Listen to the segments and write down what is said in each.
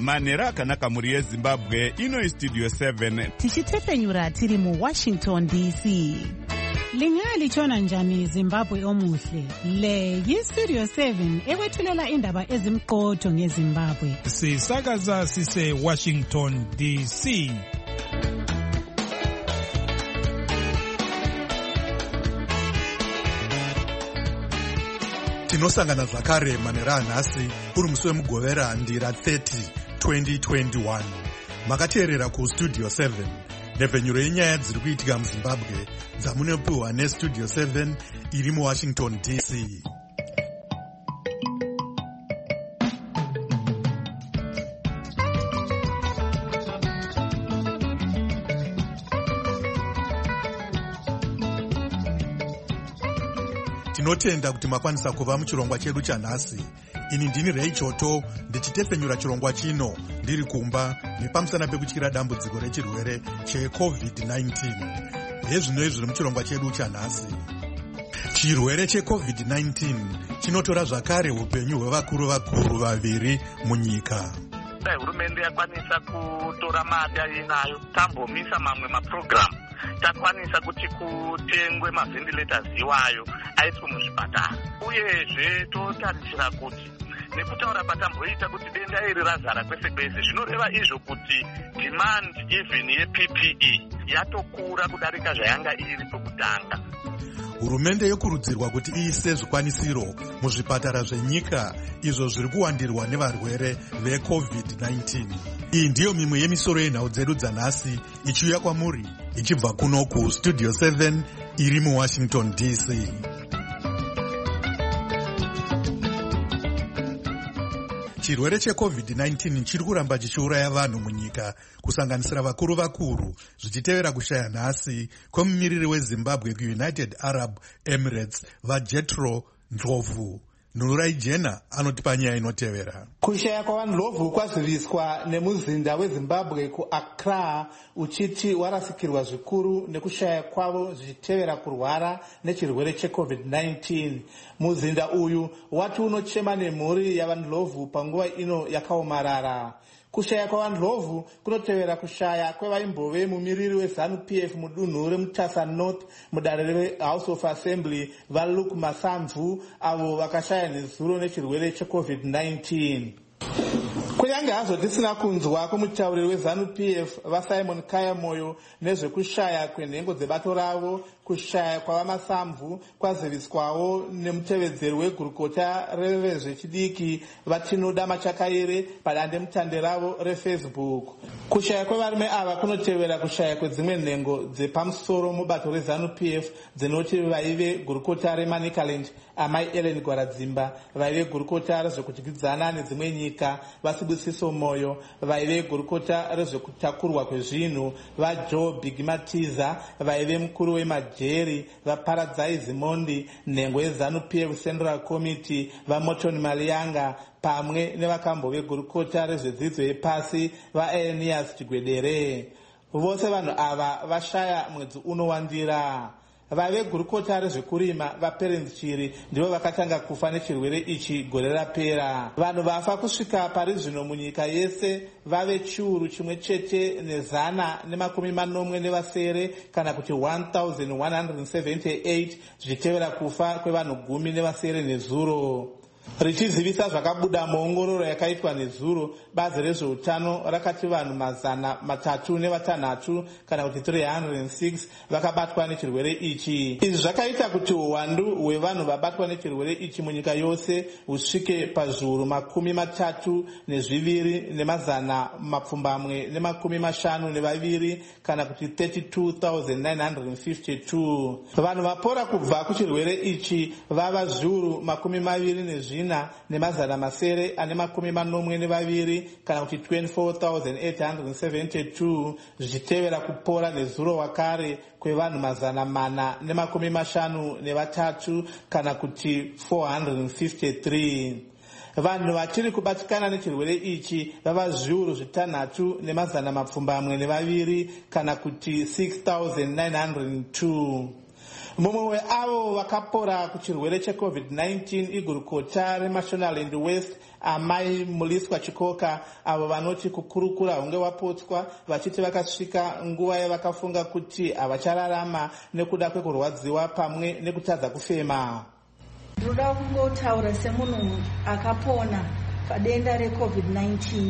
manhero akanaka mhuri yezimbabwe. Ino Studio 7 tichitefenyura tiri muWashington DC. Lingalitshona njani Zimbabwe omuhle? Le yiStudio 7 ekwethulela indaba ezimqotho ngeZimbabwe. Sisakaza sise Washington DC. Tinosangana zvakare manhero anhasi uri musi wemugovera ndira 30 2021. Makateerera kuStudio 7 nhepfenyuro yenyaya dziri kuitika muZimbabwe dzamunopiwa neStudio 7 iri muWashington DC. Tinotenda kuti makwanisa kuva muchirongwa chedu chanhasi. Ini ndini Reichoto ndichitefenyura chirongwa chino ndiri kumba nepamusana pekutyira dambudziko rechirwere cheCovid-19. Hezvino zviri muchirongwa chedu chanhasi. Chirwere cheCovid-19 chinotora zvakare upenyu hwevakuru vaviri munyika. Dai hurumende yakwanisa kutora mari ayinayo tambomisa mamwe mapurogiramu, takwanisa kuti kutengwe mavhentilators iwayo aiswe muzvipatara. Uyezve totarisira kuti nekutaura patamboita kuti denda iri razara kwese kwese, zvinoreva izvo kuti demand even yePPE yatokura kudarika zvayanga iri pokutanga. Hurumende yokurudzirwa kuti iise zvikwanisiro muzvipatara zvenyika izvo zviri kuwandirwa nevarwere veCovid-19. Iyi ndiyo mimwe yemisoro yenhau dzedu dzanhasi ichiuya kwamuri ichibva kuno kuStudio 7 iri muWashington DC. Chirwere cheCovid-19 chiri kuramba chichiuraya vanhu munyika, kusanganisira vakuru zvichitevera kushaya nhasi kwemumiriri weZimbabwe kuUnited Arab Emirates vaJethro Ndlovu. Nurai Jena anotipa nyaya inotevera. Kushaya kwavanhu kwaziviswa nemuzinda weZimbabwe kuAccra uchiti warasikirwa zvikuru nekushaya kwavo zvichitevera kurwara nechirwere cheCovid-19. Muzinda uyu wati unochema nemhuri yavanhu panguva ino yakaomarara. Kushaya kwavanhu kunotevera kushaya kwevaimbove mumiriri weZANU-PF mudunhu reMutasa North mudare reHouse of Assembly vaLuke Masamvu avo vakashaya nezuro nechirwere cheCovid-19. Kunyange hazvo tisina kunzwa kwemutauriri weZANU-PF vaSimon Kayamoyo nezvekushaya kwenhengo dzebato ravo, kushaya kwavaMasamvu kwaziviswawo nemutevedzeri wegurukota revezvechidiki vaTinoda Machakaire padandemutande ravo reFacebook. Kushaya kwevarume ava kunotevera kushaya kwedzimwe nhengo dzepamusoro mubato reZANU-PF dzinoti vaive gurukota reManicaland amai Ellen Gwaradzimba, vaive gurukota rezvekudyidzana nedzimwe nyika vaSibusiso Moyo, vaive gurukota rezvekutakurwa kwezvinhu vaJoe Bigimatiza, vaive mukuru wemajeri vaParadzai Zimondi, nhengo yeZANU-PF Central Committee vaMorton Malianga, pamwe nevakambove gurukota rezvedzidzo yepasi vaEnias Chigwedere. Vose vanhu ava vashaya mwedzi unowandira. Vaive gurukota rezvekurima vaPerens Chiri ndivo vakatanga kufa nechirwere ichi gore rapera. Vanhu vafa kusvika pari zvino munyika yese vave chiuru chimwe chete ne140 kana kuti 1178 zvichitevera kufa kwevanhu 10 nezuro. Richizivisa zvakabuda muongororo yakaitwa nezuro, bazi rezveutano rakati vanhu 306 kana kuti 306 vakabatwa nechirwere ichi. Izvi zvakaita kuti uwandu hwevanhu vabatwa nechirwere ichi munyika yose husvike pazviuru 32,252 kana kuti 32,952. Vanhu vapora kubva kuchirwere ichi vava zviuru 24,942 kana kuti 24,872 zvichitevera kupora nezuro wakare kwevanhu 453 kana kuti 453. Vanhu vachiri kubatikana nechirwere ichi vava zviuru 6,742 kana kuti 6,902. Mumwe weavo vakapora kuchirwere cheCovid-19 igurukota reMashonaland West amai Muliswa Chikoka, avo vanoti kukurukura hunge wapotswa, vachiti vakasvika nguva yavakafunga kuti havachararama nekuda kwekurwadziwa pamwe nekutadza kufema. Ndoda kungotaura semunhu akapona padenda reCovid-19.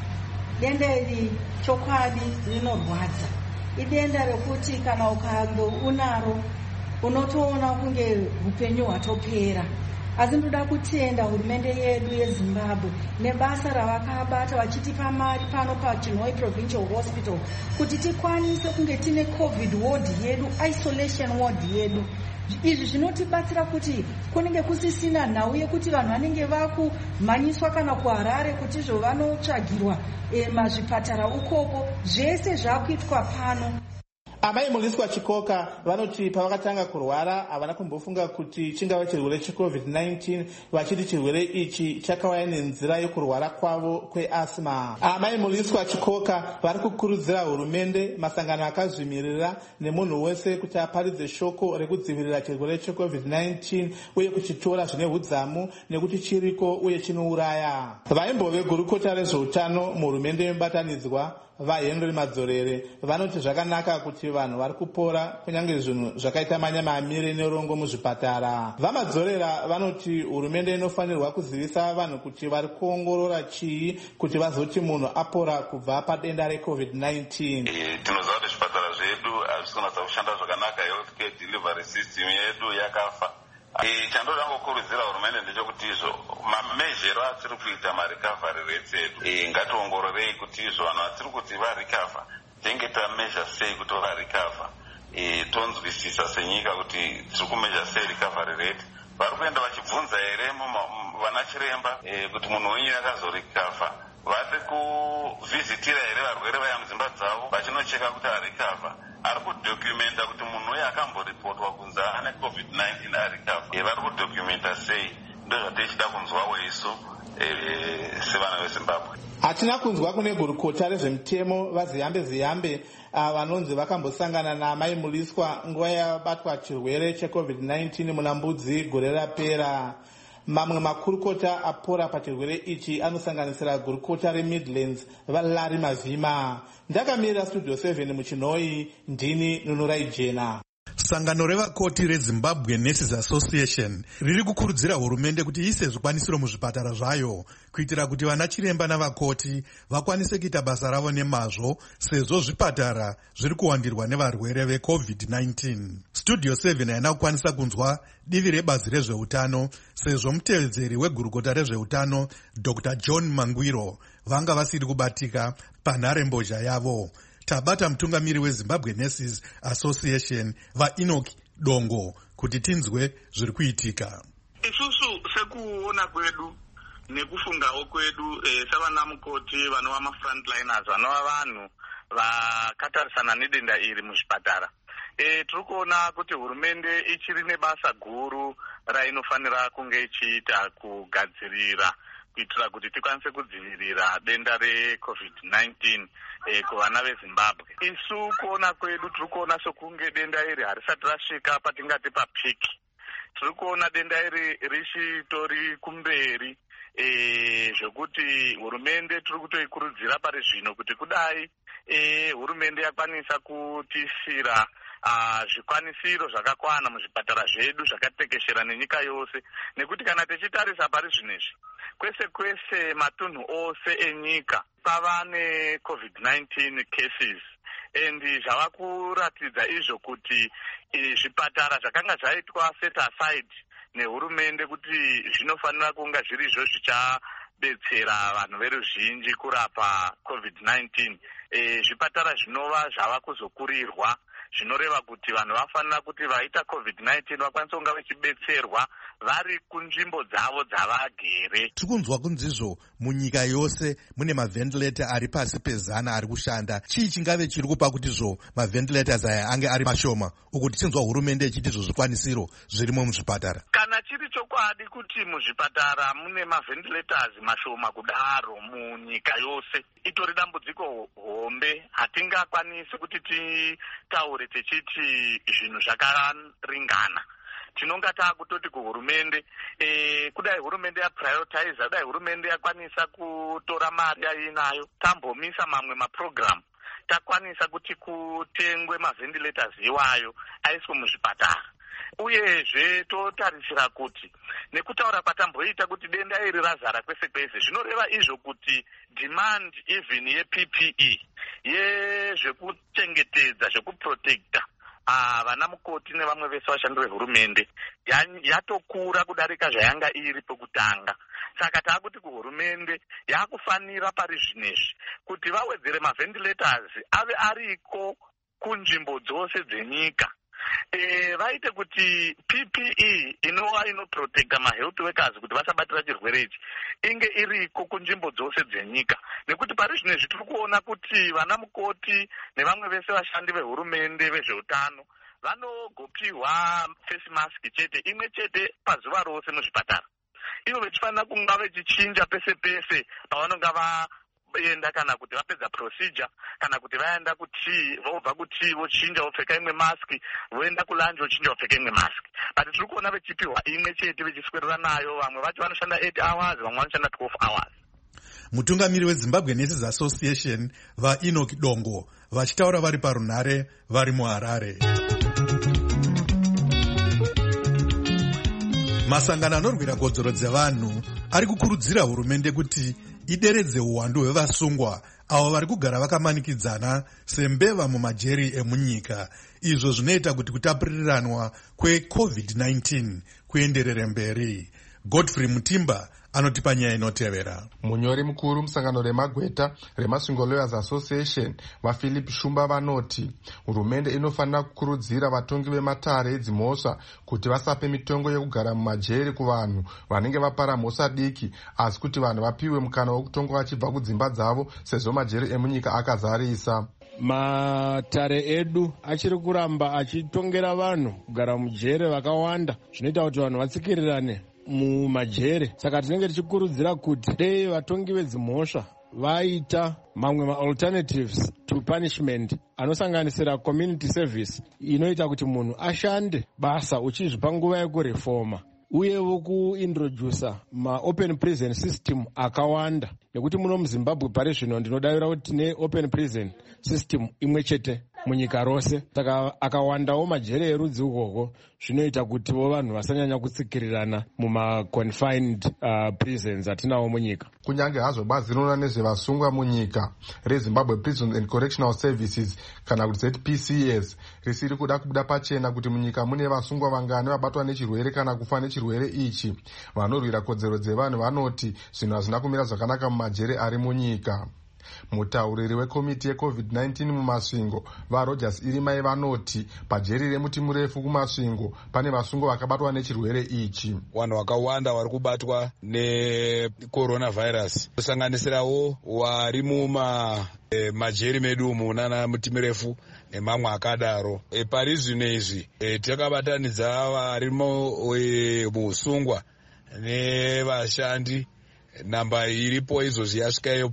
Denda iri chokwadi rinorwadza. Idenda rekuti kana ukando unaro unotoona kunge upenyu hwatopera. Asi ndoda kutenda hurumende yedu yeZimbabwe nebasa ravakabata vachitipa mari pano paChinhoyi Provincial Hospital kuti tikwanise kunge tine COVID ward yedu, isolation ward yedu. Izvi zvinotibatsira kuti kunenge kusisina nhau yekuti vanhu vanenge vakumhanyiswa kana kuHarare kuti izvo vanotsvagirwa mazvipatara ukoko. Zvese zvakuitwa pano. Amai Muliswa Chikoka vanoti pavakatanga kurwara havana kumbofunga kuti chingava chirwere cheCovid-19, vachiti chirwere ichi chakauya nenzira yekurwara kwavo kweasma. Amai Muliswa Chikoka vari kukurudzira hurumende, masangano akazvimirira nemunhu wese kuti aparidze shoko rekudzivirira chirwere cheCovid-19 uye kuchitora zvine hudzamu nekuti chiriko uye chinouraya. Vaimbove gurukota rezveutano muhurumende yemubatanidzwa vaHenry Madzorere vanoti zvakanaka kuti vanhu vari kupora kunyange zvinhu zvakaita manyama amire nerongo muzvipatara. VaMadzorera vanoti hurumende inofanirwa kuzivisa vanhu kuti vari kuongorora chii kuti vazoti munhu apora kubva padenda reCovid-19. Tinoziva kuti zvipatara zvedu hazvisi kunatsa kushanda zvakanaka, healthcare delivery system yedu yakafa. Chandoda kukurudzira hurumende ndechekuti izvo mamezhero atiri kuita marecovery rates edu ngationgororei kuti izvo vanhu vatiri kuti varecover tenge tamezha sei kuti varecover, tonzwisisa senyika kuti tiri kumezha sei recovery rate. Vari kuenda vachibvunza here vana chiremba kuti munhu wenyu akazorecover, vari kuvhizitira here varwere vaya mudzimba dzavo vachinocheka kuti arecover, ari kudocumenta kuti munhu uye akamboripotwa kunzi ane COVID-19 arecover, vari kudocumenta sei? Ndozvatichida kunzwawo isu sevana veZimbabwe. Hatina kunzwa kune gurukota rezvemutemo vaZiyambe vanonzi vakambosangana naamai Muliswa nguva yabatwa chirwere cheCovid-19 muna Mbudzi gore rapera. Mamwe makurukota apora pachirwere ichi anosanganisira gurukota reMidlands vaLarry Mavhima. Ndakamirira Studio 7 muChinhoyi, ndini Nunurai Jena. Sangano revakoti reZimbabwe Nurses Association riri kukurudzira hurumende kuti iise zvikwanisiro muzvipatara zvayo kuitira kuti vana chiremba navakoti vakwanise kuita basa ravo nemazvo sezvo zvipatara zviri kuwandirwa nevarwere veCovid-19. Studio 7 haina kukwanisa kunzwa divi rebazi rezveutano sezvo mutevedzeri wegurukota rezveutano Dr. John Mangwiro vanga vasiri kubatika panharembozha yavo. Tabata mutungamiri weZimbabwe Nurses Association vaEnoch Dongo kuti tinzwe zviri kuitika. Isusu sekuona kwedu nekufungawo kwedu savana mukoti vanova mafrontliners vanova vanhu vakatarisana nedenda iri muzvipatara, tiri kuona kuti hurumende ichiri nebasa guru rainofanira kunge ichiita kugadzirira kuitira kuti tikwanise kudzivirira denda reCovid-19 kuvana veZimbabwe. Isu kuona kwedu tiri kuona sokunge denda iri harisati rasvika patingati papiki. Tiri kuona denda iri richitori kumberi, zvokuti hurumende tiri kutoikurudzira pari zvino kuti kudai hurumende yakwanisa kutisira zvikwanisiro zvakakwana muzvipatara zvedu zvakatekeshera nenyika yose, nekuti kana tichitarisa pari zvinezvi kwese matunhu ose enyika pava neCovid-19 cases, and zvava kuratidza izvo kuti zvipatara zvakanga zvaitwa set aside nehurumende kuti zvinofanira kunga zviri izvo zvichadetsera vanhu veruzhinji kurapa COVID-19, zvipatara zvinova zvava kuzokurirwa, zvinoreva kuti vanhu vafanira kuti vaita COVID-19 vakwanise kunga vachibetserwa vari kunzvimbo dzavo dzavagere. Tiri kunzwa kunzizvo munyika yose mune mavhentilator ari pasi pe100 ari kushanda. Chii chingave chiri kupa kuti zvo mavhentilators aya ange ari mashoma, uku tichinzwa hurumende ichiti zvo zvikwanisiro zvirimo muzvipatara? Kana chiri chokwadi kuti muzvipatara mune mavhentilators mashoma kudaro munyika yose, itori dambudziko hombe. Hatingakwanisi kuti titaure taure tichiti zvinhu zvakaringana. Tinonga taakutoti kuhurumende kudai hurumende yaprioritize, dai hurumende yakwanisa kutora mari yainayo tambomisa mamwe maprogramu, takwanisa kuti kutengwe mavhentilators iwayo aiswe muzvipatara. Uyezve totarisira kuti nekutaura kwatamboita kuti denda iri razara kwese kwese, zvinoreva izvo kuti demand even yePPE yezvekuchengetedza zvekuprotecta vana mukoti nevamwe vese vashandi vehurumende yatokura kudarika zvayanga iri pekutanga. Saka taakuti kuhurumende yakufanira pari zvinezvi kuti vawedzere mavhentilators ave ariko kunzvimbo dzose dzenyika. Vaite kuti PPE inova inoprotecta mahealth workers kuti vasabatira chirwere ichi inge iriko kunzvimbo dzose dzenyika, nekuti pari zvinezvi tiri kuona kuti vana mukoti nevamwe vese vashandi vehurumende vezveutano vanogopiwa face mask chete, imwe chete pazuva rose muzvipatara. Ivo vechifanira kunga vechichinja pese pese pavanonga vaenda, kana kuti vapedza procedure, kana kuti vaenda kutii, vobva kutii vochinja vopfeka imwe mask, voenda kulunch vochinja vopfeka imwe mask. But tiri kuona vechipiwa imwe chete vechiswerera nayo, vamwe vacho vanoshanda 8 hours, vamwe vanoshanda 12 hours. Mutungamiri weZimbabwe Nurses Association vaEnoch Dongo vachitaura vari parunhare vari muHarare. Masangano anorwira kodzero dzevanhu ari kukurudzira hurumende kuti ideredze uwandu hwevasungwa avo vari kugara vakamanikidzana sembeva mumajeri emunyika. Izvo zvinoita kuti kutapuriranwa kweCovid-19 kuenderere mberi. Godfrey Mutimba anotipa nyaya inotevera. Munyori mukuru musangano remagweta reMasvingo Lawyers Association vaPhilip Shumba vanoti hurumende inofanira kukurudzira vatongi vematare edzimhosva kuti vasape mitongo yekugara mumajeri kuvanhu vanenge vapara mhosva diki, asi kuti vanhu vapiwe mukana wekutonga vachibva kudzimba dzavo sezvo majeri emunyika akazarisa. Matare edu achiri kuramba achitongera vanhu kugara mujere vakawanda, zvinoita kuti vanhu vatsikirirane mumajere. Saka tinenge tichikurudzira kuti dei vatongi vedzimhosva vaita mamwe alternatives to punishment anosanganisira community service inoita kuti munhu ashande basa uchizvipa nguva yekurefoma, uyewo kuintrodusa maopen prison system akawanda, nekuti muno muZimbabwe pari zvino ndinodavira kuti tine open prison system imwe chete munyika rose. Saka akawandawo majere erudzi ukoko zvinoita kutiwo vanhu vasanyanya kutsikirirana muma-confined prisons atinawo munyika. Kunyange hazvo bazi rinoona nezvevasungwa munyika reZimbabwe Prisons and Correctional Services kana kuti ZPCS risiri kuda kubuda pachena kuti munyika mune vasungwa vangani vabatwa nechirwere kana kufa nechirwere ichi. Vanorwira kodzero dzevanhu vanoti zvinhu hazvina kumira zvakanaka mumajere ari munyika. Mutauriri wekomiti yeCovid-19 mumasvingo vaRogers Irimai vanoti pajeri remuti murefu kumasvingo pane vasungwa vakabatwa nechirwere ichi. Vanhu vakawanda vari kubatwa necoronavirus, kusanganisirawo vari majeri medu munana muti murefu nemamwe akadaro. Pari zvino izvi takabatanidza vari muusungwa nevashandi. Namba iripo izvozvi yasvikayo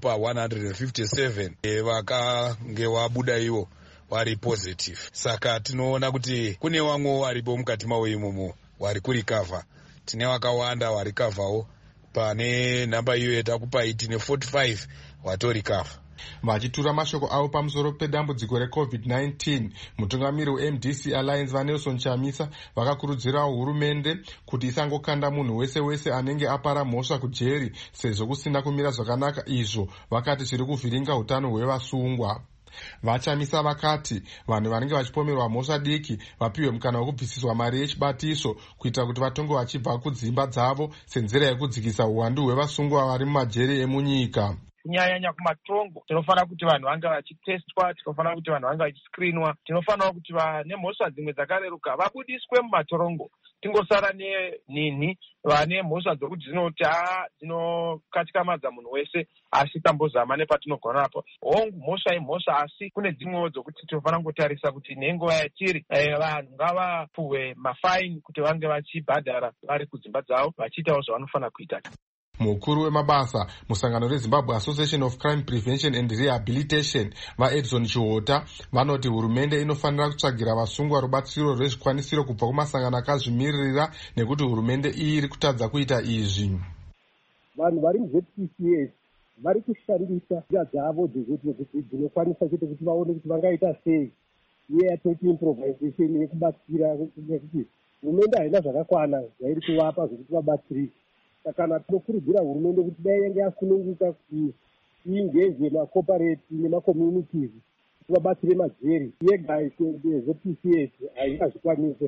pa157 vakange vabuda ivo vari positive. Saka tinoona kuti kune vamwe varipo mukati mavo imomo vari kurikavha. Tine vakawanda varikavhawo, pane namba iyo yatakupai tine 45 vatorikavha. Vachitura mashoko avo pamusoro pedambudziko reCovid-19, mutungamiri weMDC Alliance vaNelson Chamisa vakakurudzira hurumende kuti isangokanda munhu wese wese anenge apara mhosva kujeri sezvo kusina kumira zvakanaka izvo vakati zviri kuvhiringa utano hwevasungwa. VaChamisa vakati vanhu vanenge vachipomerwa mhosva diki vapiwe mukana wekubvisiswa mari yechibatiso kuitira kuti vatonge vachibva kudzimba dzavo senzira yekudzikisa uwandu hwevasungwa vari mumajeri emunyika. Kunyanya kumatongo tinofanira kuti vanhu vange vachitestwa, tinofanira kuti vanhu vange vachiscreenwa, tinofanira kuti vane mhosva dzimwe dzakareruka vabudiswe mumatorongo, tingosara nenhinhi vane mhosva dzokuti dzinokatikamadza munhu wese, asi tambozama nepatinogona napo. Hongu mhosva imhosva, asi kune dzimwewo dzokuti tinofanira kungotarisa kuti nenguva yatiri vanhu ngavapuhwe mafaini kuti vange vachibhadhara vari kudzimba dzavo vachiitawo zvavanofanira kuita. mukuru wemabasa musangano reZimbabwe Association of Crime Prevention and Rehabilitation vaEdson Chihota vanoti hurumende inofanira kutsvagira vasungwa rubatsiro rwezvikwanisiro kubva kumasangano akazvimiririra nekuti hurumende iyi iri kutadza kuita izvi. Vanhu vari muZPCS vari kushandisa njira dzavo dzinokwanisa chete kuti vaone kuti vangaita sei iye yatoti improvisation yekubatsira, nekuti hurumende haina zvakakwana zvairi kuvapa zvokuti vabatsirike. Saka tinokurudzira hurumende kuti dai yange yasununguka kuti iingeze macorporate nemacommunities kuti vabatsire majeri. Yega ZPCS haingazvikwanise.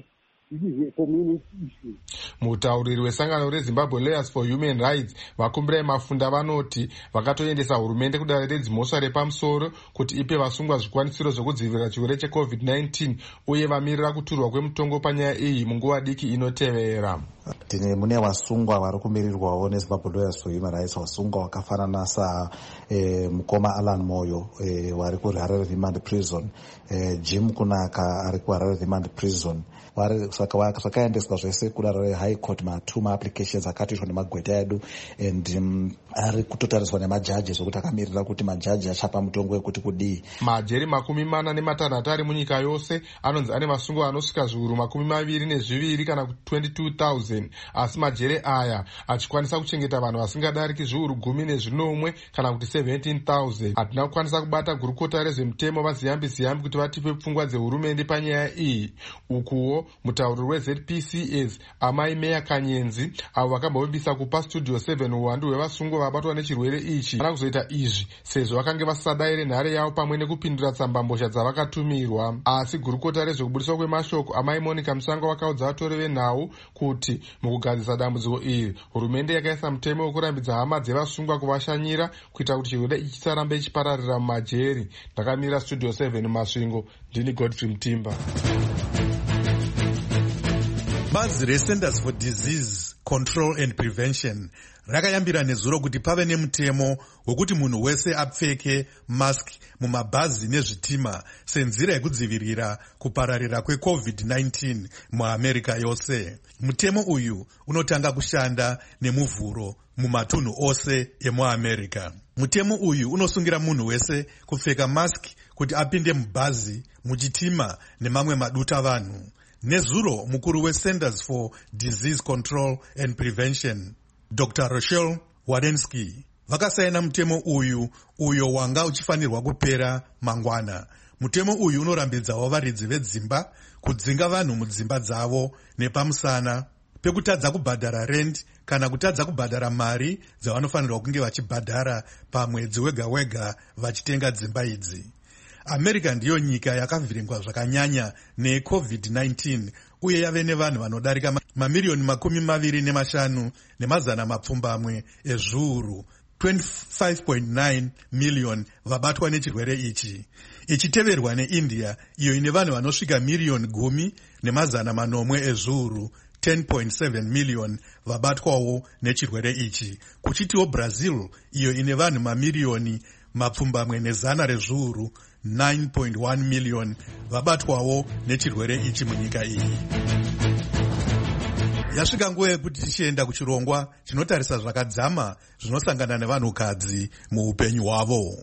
Mutauriri wesangano reZimbabwe Lawyers for Human Rights Vakumbirai Mafunda vanoti vakatoendesa hurumende kudare redzimhosva repamusoro kuti ipe vasungwa zvikwanisiro zvokudzivirira chirwere cheCovid-19 uye vamirira kuturwa kwemutongo panyaya iyi munguva diki inotevera. Mune vasungwa vari kumirirwawo neZimbabwe Lawyers for Human Rights, vasungwa vakafanana mukoma Alan Moyo vari kuHarare Remand Prison, Jim Kunaka ari kuHarare Remand Prison. Zvakaendeswa zvese kuDare High Court matuma applications akatoitwa nemagweta edu and ari kutotariswa nemajaji zvokuti akamirira kuti majaji achapa mutongo wekuti kudii. Majeri 46 ari munyika yose anonzi ane vasungwa vanosvika zviuru 22 kana 22,000, asi majeri aya achikwanisa kuchengeta vanhu vasingadariki zviuru 19 kana kuti 17,000. Hatina kukwanisa kubata gurukota rezvemutemo vaZiyambi kuti vatipe pfungwa dzehurumende panyaya iyi. Ukuwo mutauriri weZPCS Amai Meya Kanyenzi avo vakambovimbisa kupa Studio 7 uwandu hwevasungwa vabatwa nechirwere ichi vana kuzoita izvi sezvo vakange vasadaire nhare yavo pamwe nekupindura tsambambozha dzavakatumirwa. Asi gurukota rezvekubudiswa kwemashoko Amai Monica Musango vakaudza vatori venhau kuti mukugadzisa dambudziko iri hurumende yakaisa mutemo wekurambidza hama dzevasungwa kuvashanyira kuita kuti chirwere ichi chisarambe chipararira mumajeri. Ndakamira Studio 7 Masvingo, ndini Godfrey Mutimba. Bazi reCenters for Disease Control and Prevention rakayambira nezuro kuti pave nemutemo wekuti munhu wese apfeke mask mumabhazi nezvitima senzira yekudzivirira kupararira kweCovid-19 muAmerica yose. Mutemo uyu unotanga kushanda nemuvhuro mumatunhu ose emuAmerica. Mutemo uyu unosungira munhu wese kupfeka mask kuti apinde mubhazi, muchitima nemamwe maduta vanhu. Nezuro mukuru weCenters for Disease Control and Prevention Dr. Rochelle Walensky vakasaina mutemo uyo wanga uchifanirwa kupera mangwana. Mutemo uyu unorambidzawo varidzi vedzimba kudzinga vanhu mudzimba dzavo nepamusana pekutadza kubhadhara rent kana kutadza kubhadhara mari dzavanofanirwa kunge vachibhadhara pamwedzi wega wega vachitenga dzimba idzi. America ndiyo nyika yakavhiringwa zvakanyanya neCovid-19 uye yave nevanhu vanodarika mamiliyoni 25 nemazana mapfumbamwe ezviuru 25.9 million vabatwa nechirwere ichi, ichiteverwa neIndia iyo ine vanhu vanosvika miliyoni 10 nemazana 8 ezviuru 10.7 million vabatwawo nechirwere ichi, kuchitiwo Brazil iyo ine vanhu mamiliyoni mapfumbamwe nezana rezviuru 9.1 million vabatwawo nechirwere ichi munyika iyi. Yasvika nguva yekuti tichienda kuchirongwa chinotarisa zvakadzama zvinosangana nevanhukadzi muupenyu hwavo.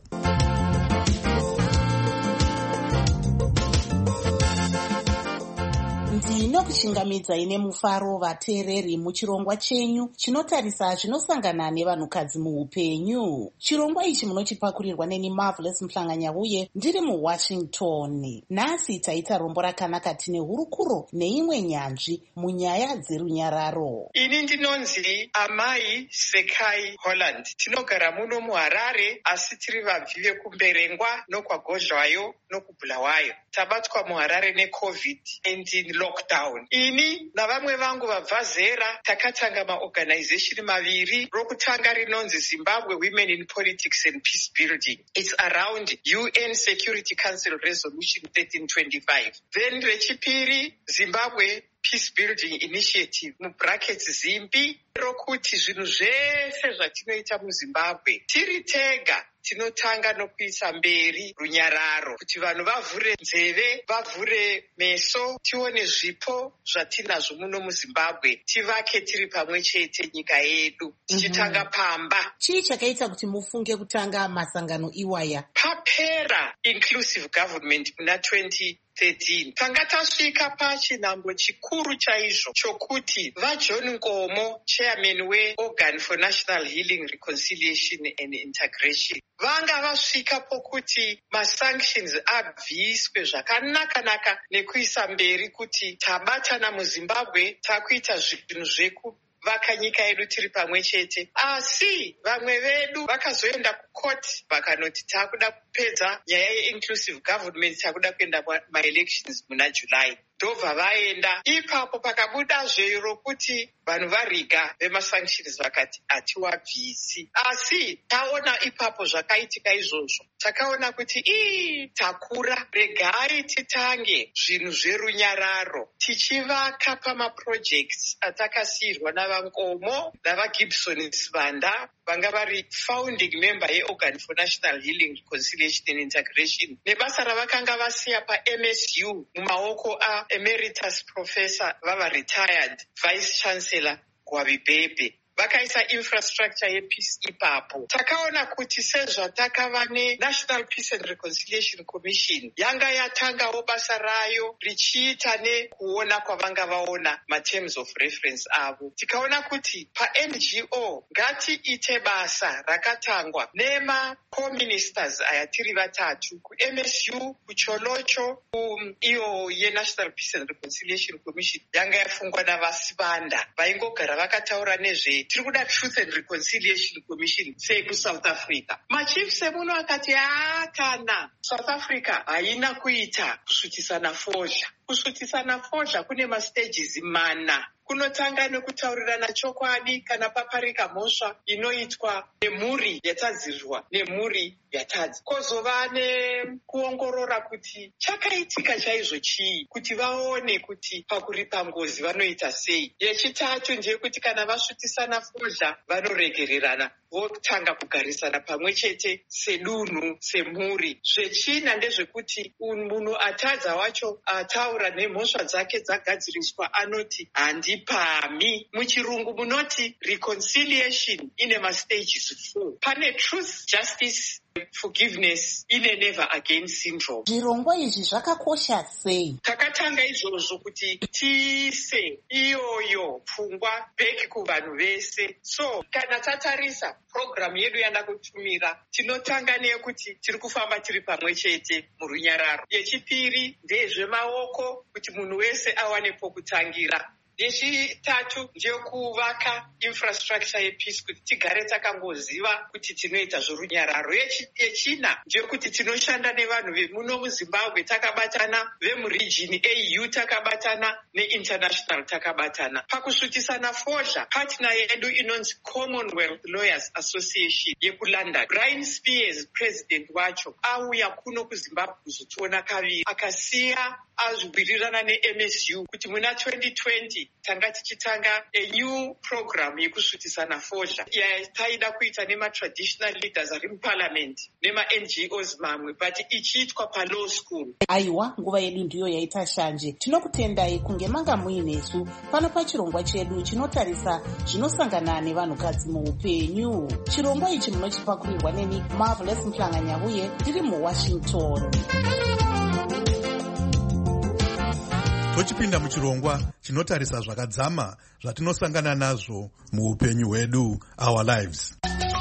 Ndinokuchingamidzai nemufaro vateereri muchirongwa chenyu chinotarisa zvinosangana nevanhukadzi muupenyu. Chirongwa ichi munochipakurirwa neni Marvelous Mhlanganyauye ndiri muWashington. Nhasi taita rombo rakanaka tine hurukuro neimwe nyanzvi munyaya dzerunyararo. Ini ndinonzi Amai Sekai Holland. Tinogara muno muHarare asi tiri vabvi vekumberengwa nokwaGozhwayo nokubhulawayo. Tabatwa muHarare neCovid-19 lockdown. Ini navamwe vangu vabva zera takatanga maorganization maviri. Rokutanga rinonzi Zimbabwe Women in Politics and Peace Building. It's around UN Security Council Resolution 1325. Then rechipiri Zimbabwe Peace Building Initiative (ZIMBI) rokuti zvinhu zvese zvatinoita muZimbabwe tiri tega tinotanga nokuisa mberi runyararo, kuti vanhu vavhure nzeve, vavhure meso, tione zvipo zvatinazvo muno muZimbabwe, tivake tiri pamwe chete nyika yedu tichitanga pamba. Chii chakaita kuti mufunge kutanga masangano iwaya? Papera inclusive government muna 2013 tanga tasvika pachinhambo chikuru chaizvo chokuti vaJohn Nkomo, chairman weOrgan for National Healing, Reconciliation and Integration, vanga vasvika pokuti masanctions abviswe zvakanaka nekuisa mberi kuti tabatana muZimbabwe takuita zvinhu zvekuvaka nyika yedu tiri pamwe chete. Asi vamwe vedu vakazoenda kukoti vakanoti takuda kupedza nyaya yeinclusive government, takuda kuenda maelections muna July. Ndobva vaenda ipapo pakabuda zvero kuti vanhu variga vemasanctions vakati hatiwabvisi. Asi taona ipapo zvakaitika izvozvo, takaona kuti takura, regai titange zvinhu zverunyararo tichivaka pamaprojects atakasiyirwa navaNkomo navaGibson Sibanda, vanga vari founding member yeOrgan for National Healing, Reconciliation and Integration, nebasa ravakanga vasiya paMSU mumaoko aEmeritus Professor vava retired Vice Chancellor Gwabibhebhe. Vakaisa infrastructure yepeace ipapo. Takaona kuti sezvatakava neNational Peace and Reconciliation Commission yanga yatangawo basa rayo richiita nekuona kwavanga vaona materms of reference avo. Tikaona kuti paNGO ngatiite basa rakatangwa nema-co-ministers aya tiri vatatu, kuMSU, kuCholocho, iyo yeNational Peace and Reconciliation Commission yanga yafungwa navaSibanda, vaingogara vakataura nezve tiri kuda Truth and Reconciliation Commission sekuSouth Africa. Machiefs emuno akati kana South Africa haina kuita kusvutisana fodhla. Kusvutisana fodhla kune mastages mana. Kunotanga nekutaurirana chokwadi kana paparika mhosva inoitwa nemhuri yatadzirirwa nemhuri yatadzi. Kozova nekuongorora kuti chakaitika chaizvo chii, kuti vaone kuti pakuripa ngozi vanoita sei. Yechitatu ndeyekuti kana vasvutisana fodhla vanoregererana, votanga kugarisana pamwe chete sedunhu, semhuri. Zvechina ndezvekuti munhu atadza wacho ataura nemhosva dzake dzagadziriswa anoti handipami. Muchirungu munoti reconciliation ine mastages 4. Pane truth, justice, forgiveness, ine never again syndrome. Zvirongwa izvi zvakakosha sei? Takatanga izvozvo kuti tiise iyoyo pfungwa back kuvanhu vese. So kana tatarisa program yedu yanda kutumira, tinotanga neyekuti tiri kufamba tiri pamwe chete murunyararo. Yechipiri ndeyezvemaoko, kuti munhu wese awane pokutangira. Yechitatu ndeyekuvaka infrastructure yepeace, kuti tigare takangoziva kuti tinoita zvorunyararo. Yechina ndeyekuti tinoshanda nevanhu vemuno muZimbabwe takabatana, vemuregion AU takabatana, neinternational takabatana. Pakusvutisana fodhla, partner yedu inonzi Commonwealth Lawyers Association yekuLondon. Brian Spears, president wacho, auya kuno kuZimbabwe kuzotiona kaviri, akasiya azviwirirana neMSU kuti muna 2020 tanga tichitanga a new program yekusvutisana fodhla yataida kuita nema-traditional leaders ari muparliament nema-NGOs mamwe, but ichiitwa palaw school. Aiwa, nguva yedu ndiyo yaita shanje. Tinokutendai kunge manga muinesu pano pachirongwa chedu chinotarisa zvinosangana nevanhukadzi muupenyu. Chirongwa ichi munochipakurirwa neni Marvelous Mhlanga-Nyahuye ndiri muWashington. Tochipinda muchirongwa chinotarisa zvakadzama zvatinosangana nazvo muupenyu hwedu, our lives.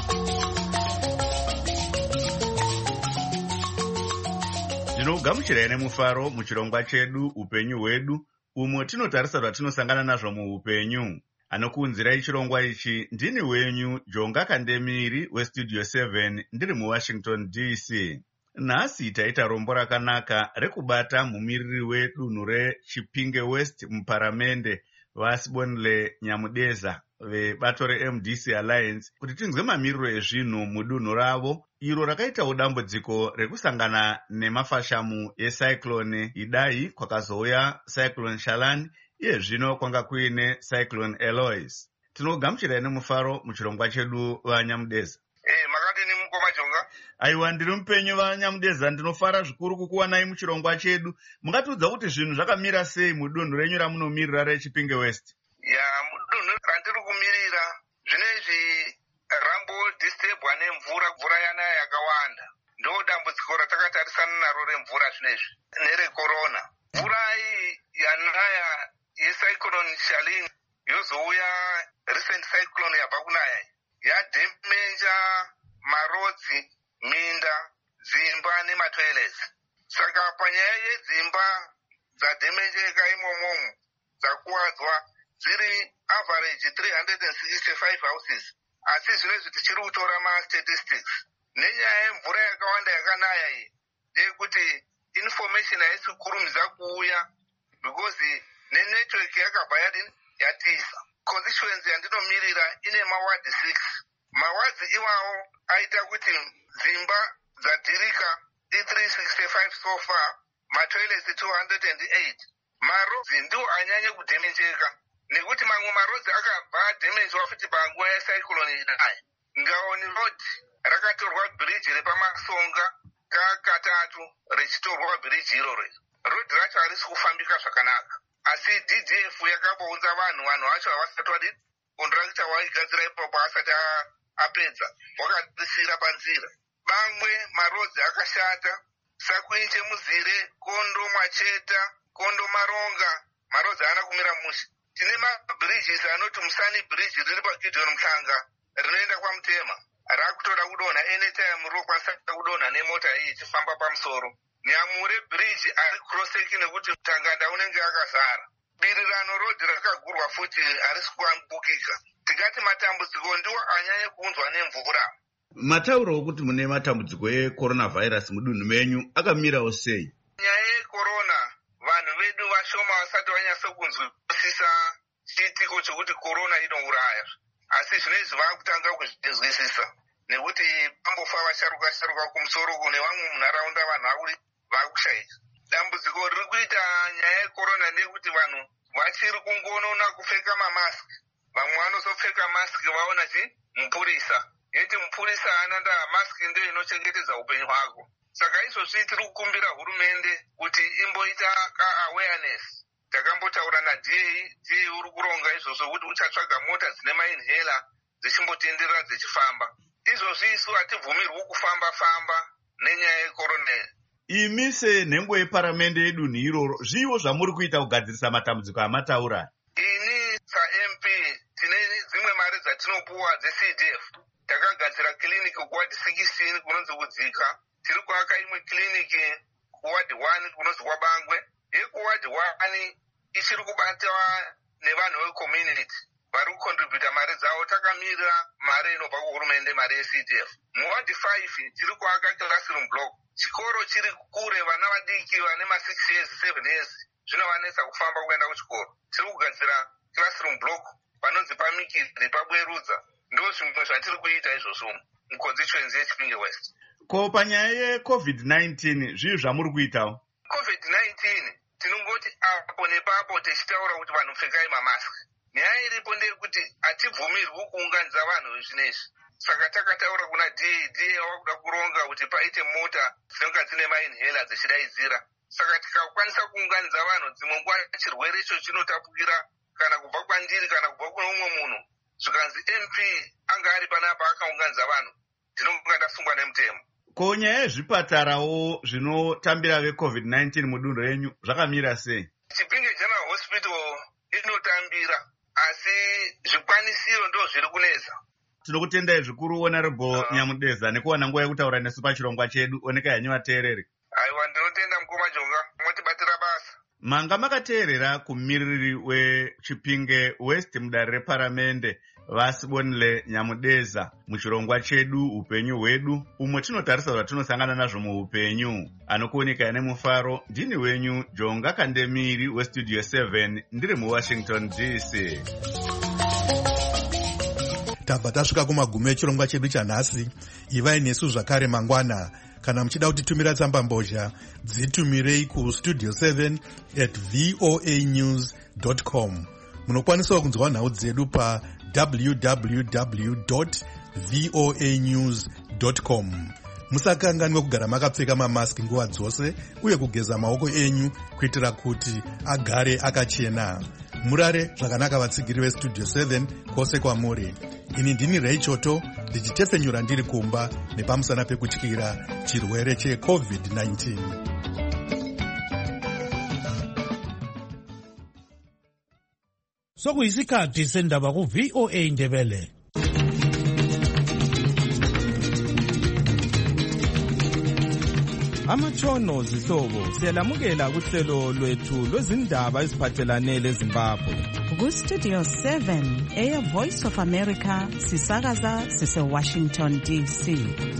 Ndinogamuchirai nemufaro muchirongwa chedu upenyu hwedu, umwe tinotarisa zvatinosangana nazvo muupenyu. Anokuunzirai chirongwa ichi ndini wenyu Jonga Kandemiri weStudio 7 ndiri muWashington DC. Nhasi taita rombo rakanaka rekubata mumiriri wedunhu reChipinge West muparamende vaSibonile Nyamudeza vebato reMDC Alliance kuti tinzwe mamiriro ezvinhu mudunhu ravo, iro rakaitawo dambudziko rekusangana nemafashamu ecyclone Idai kwakazouya cyclone Shalani, iye zvino kwanga kuine cyclone Eloise. Tinogamuchirai nemufaro muchirongwa chedu vaNyamudeza. Makadini mukoma Jonga? Aiwa, ndiri mupenyu vaNyamudeza, ndinofara zvikuru kukuwanai muchirongwa chedu. Mungatiudza kuti zvinhu zvakamira sei mudunhu renyu ramunomirira reChipinge West? Mudunhu randiri kumirira zvinezvi rambo disturbwa nemvura yanaya yakawanda. Ndo dambudziko ratakatarisana naro remvura zvinezvi nerecorona. Mvura iyi yanaya yecyclone Charlene yozouya recent cyclone yabva kunaya yadhemenja marodzi, minda, dzimba nematoilets. Saka panyaya yedzimba dzadhemenjeka imomomo dzakuwadzwa dziri average 365 houses. Asi zvinezvi tichiri kutora ma-statistics. Nenyaya yemvura yakawanda yakanaya iyi ndeyekuti information haisi kurumidza kuuya because nenetwork yakabva yatiza. Constituency yandinomiririra ine maward 6. Mawadzi iwawo aita kuti dzimba dzadhirika i365 so far, matoilets 208. Marodzi ndiwo anyanye kudhemenjeka nekuti mamwe marodzi akabva adhemenjwa futi panguva yecyclone idai. Ngaoni road rakatorwa bridge repamasonga kakatatu richitorwa bridge iroro. Road racho harisi kufambika zvakanaka. Asi DDF yakabounza vanhu vacho havasati vadi contractor waigadzira ipapo asati apedza wakatisira panzira. Mamwe marodzi akashata, Sakuinche Muzire, Kondo Macheta, Kondo Maronga, marodzi haana kumira musha. Tine mabridges anoti Musani bridge riri paGideon Mutanga rinoenda kwaMutema. Rakutoda kudonha anytime rokwanisa kudonha nemota iyi ichifamba pamusoro. Nyamure bridge ari crosseki nekuti Mutanganda unenge akazara. Birirano road rakagurwa futi harisi kuambukika. Tikati matambudziko ndiwo anyanye kuunzwa nemvura. Matauro okuti mune matambudziko eCoronavirus mudunhu menyu akamirawo sei? Nyaya yecorona vanhu vedu vashoma vasati vanyasa kunzwisisa chiitiko chokuti corona inouraya. Asi zvinezvi vakutanga kuzvinzwisisa nekuti pambofa vasharuka kumusoro kune vamwe munharaunda vanhu vakushaika. Dambudziko riri kuita nyaya yecorona ndeyekuti vanhu vachiri kungoona kupfeka mamasiki. Vamwe vanozopfeka masiki vaona mupurisa. Yeti mupurisa haana ndaa, masiki ndiyo inochengetedza upenyu hwako. Saka izvozvi tiri kukumbira hurumende kuti imboita ka-awareness. Takambotaura naDA uri kuronga izvozvo kuti uchatsvaga mota dzine mainhela dzichimbotenderera dzichifamba. Izvozvi isu hatibvumirwi kufamba nenyaya yecorona. Imi senhengo yeparamende yedunhu iroro, zvivo zvamuri kuita kugadzirisa matambudziko amataura? Ini saMP tine dzimwe mari dzatinopuwa dzeCDF. Takagadzira kiliniki kuward 16 kunonzi kudzika. Tiri kuaka imwe kiliniki kuward 1 kunonzi kwaBangwe. Yekuward 1 ichiri kubatwa nevanhu vecommunity vari kucontributa mari dzavo. Takamirira mari inobva kuhurumende, mari yeCDF. Muward 5 tiri kuaka classroom block. Chikoro chiri kure, vana vadiki vane ma6 years 7 years zvinovanetsa kufamba kuenda kuchikoro. Tiri kugadzira classroom block panonzi paMikiri paBwerudza. Ndo zvimwe zvatiri kuita izvozvo muconstituency yeChipinge West. Ko panyaya yeCovid-19 zvivi zvamuri kuitawo? COVID-19 tinongoti apo nepapo tichitaura kuti vanhu pfekai mamasiki. Nyaya iripo ndeyekuti hatibvumirwi kuunganidza vanhu zvinezvi. Saka takataura kuna DA wakuda kuronga kuti paite mota dzinonga dzine mainhela dzichidaidzira. Saka tikakwanisa kuunganidza vanhu, dzimwe nguva chirwere icho chinotapukira kana kubva kwandiri kana kubva kune umwe munhu. Zvikanzi MP anga ari panapa akaunganidza vanhu, ndinonga ndasungwa nemutemo. Ko nyaya yezvipatarawo zvinotambira veCovid-19 mudunhu renyu zvakamira sei? Chipinge General Hospital inotambira, asi zvikwanisiro ndo zviri kunetsa. Tinokutendai zvikuru Honorable Nyamudeza nekuwana nguva yekutaura nesu pachirongwa chedu. Oneka henyu vateereri. Aiwa, ndinotenda mukoma Jonga, motibatira basa. Manga makateerera kumumiriri weChipinge West mudare reparamende Vasibonile Nyamudeza muchirongwa chedu upenyu hwedu, umwe tinotarisa kuti tinosangana nazvo muupenyu. Anokuoneka nemufaro ndini wenyu Jonga Kandemiri weStudio 7 ndiri muWashington DC. Tabva tasvika kumagumo echirongwa chedu chanhasi. Ivai nesu zvakare mangwana. Kana muchida kutitumira tsamba mbozha, dzitumirei kustudio7@voanews voanews.com. Munokwanisa kunzwa nhau dzedu pa www.voanews.com. Musakanganwe kugara makapfeka mamaski nguva dzose uye kugeza maoko enyu kuitira kuti agare akachena. Murare zvakanaka vatsigiri vestudio 7 kwose kwamuri. Ini ndini Ray Choto ndichitefenyura ndiri kumba nepamusana pekutyira chirwere cheCovid-19. Sokuyisikhathi sendaba ku-VOA Ndebele. Amatshono zihlobo siyalamukela kuhlelo lwethu lwezindaba eziphathelane leZimbabwe. Ku-Studio 7 Air Voice of America sisakaza sise-Washington DC.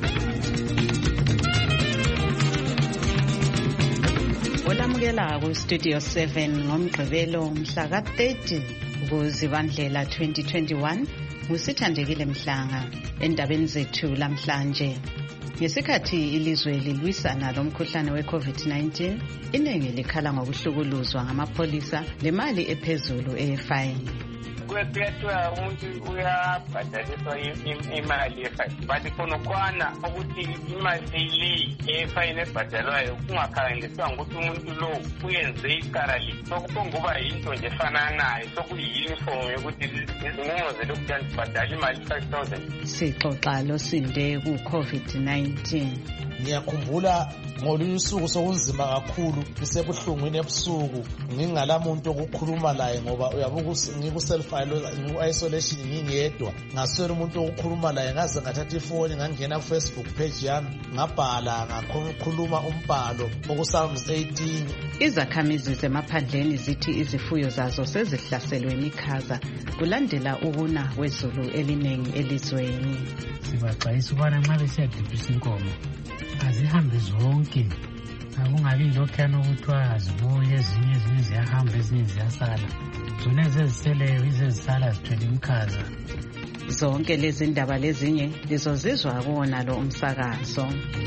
Olamukela ku-Studio 7 ngomgqibelo mhla ka-30 kuZibandlela 2021 ngusithandekile Mhlanga endabeni zethu lamhlanje. Ngesikhathi ilizwe lilwisana lomkhuhlane we-COVID-19, iningi likhala ngokuhlukuluzwa ngamapholisa lemali ephezulu eyefayini. Kuyathiwa umuntu uyabhadaliswa imali yefayini, but khonokwana ukuthi imali le eyefayini ebhadalwayo kungakhangeliswa ngokuthi umuntu lo uyenze ikarali. Sokuphonguba yinto nje efananayo, sokuyiyunifomu yokuthi izinqumo zelokhu zibhadala imali 5,000. Sixoxa losinde ku-COVID-19. Ngiyakhumbula ngolunye usuku sokunzima kakhulu, ngisebuhlungwini ebusuku, ngingalamuntu okukhuluma laye ngoba uyabuka ngiku-isolation ngingedwa, ngaswela umuntu okukhuluma laye, ngaze ngathatha ifoni ngangena ku-Facebook page yami ngabhala ngakhuluma umbhalo oku-Psalms 18. Izakhamizi zemaphandleni zithi izifuyo zazo sezihlaselwe imikhaza kulandela ukuna kwezulu eliningi elizweni. Sibaxwayisa ukubana nxa besiyadibhisa inkomo azihambe zonke, akungabi lokhuyana okuthiwa zibuye ezinye ziyahamba ezinye ziyasala. Zona eziziseleyo izezisala zithwele imikhaza. Zonke lezi ndaba lezinye lizozizwa kuwona lo umsakazo.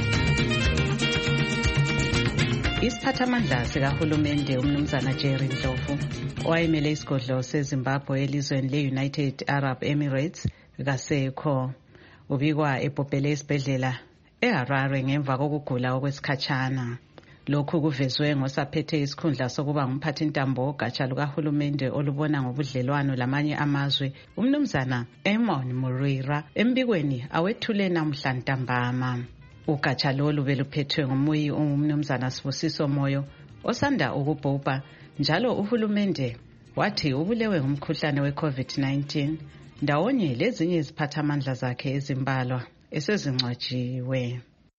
Isiphathamandla sikahulumende umnumzana Jerry Ndlovu owayemele isigodlo seZimbabwe elizweni le-United Arab Emirates kasekho ubikwa ebhobhele esibhedlela eHarare ngemva kokugula okwesikhatshana. Lokhu kuvezwe ngosaphethe isikhundla sokuba ngumphathintambo ogatsha lukahulumende olubona ngobudlelwano lamanye amazwe umnumzana Amon Murira embikweni awethule namhla ntambama. Ugatsha lolu beluphethwe ngumuyi umnumzana Sibusiso Moyo osanda ukubhubha, njalo uhulumende wathi ubulewe ngumkhuhlane we-COVID-19 ndawonye lezinye iziphathamandla zakhe ezimbalwa esezingcwatshiwe.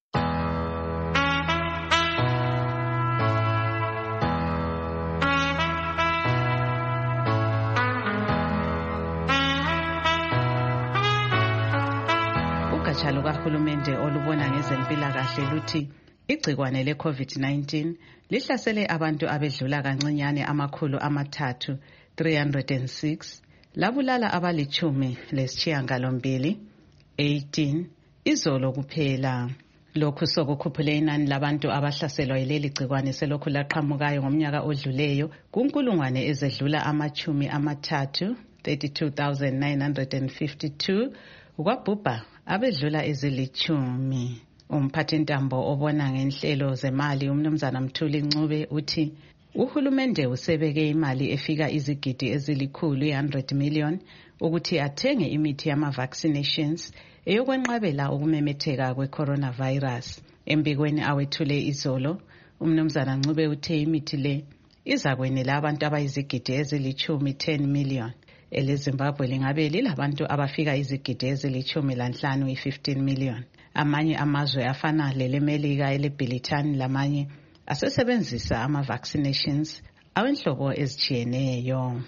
Ugatsha lukahulumende olubona ngezempilakahle luthi igcikwane le-COVID-19 lihlasele abantu abedlula kancinyane 306, labulala abali-18 izolo kuphela. Lokhu sokukhuphule inani labantu abahlaselwa yileli gcikwane selokhu laqhamukayo ngomnyaka odluleyo kunkulungwane ezedlula 32,952 kwabhubha abedlula ezili-10. Umphathintambo obona ngenhlelo zemali umnumzana Mthuli Ncube uthi uhulumende usebeke imali efika izigidi ezili-100 million ukuthi athenge imithi yama-vaccinations eyokwenqabela ukumemetheka kwe-coronavirus. Embikweni awethule izolo, umnumzana Ncube uthe imithi le izakwenela abantu abayizigidi ezili-10 million. EleZimbabwe lingabe lilabantu abafika izigidi ezili-15 15 million. Amanye amazwe afana lelemelika, eleBrithani lamanye asesebenzisa ama-vaccinations awenhlobo ezitshiyeneyo.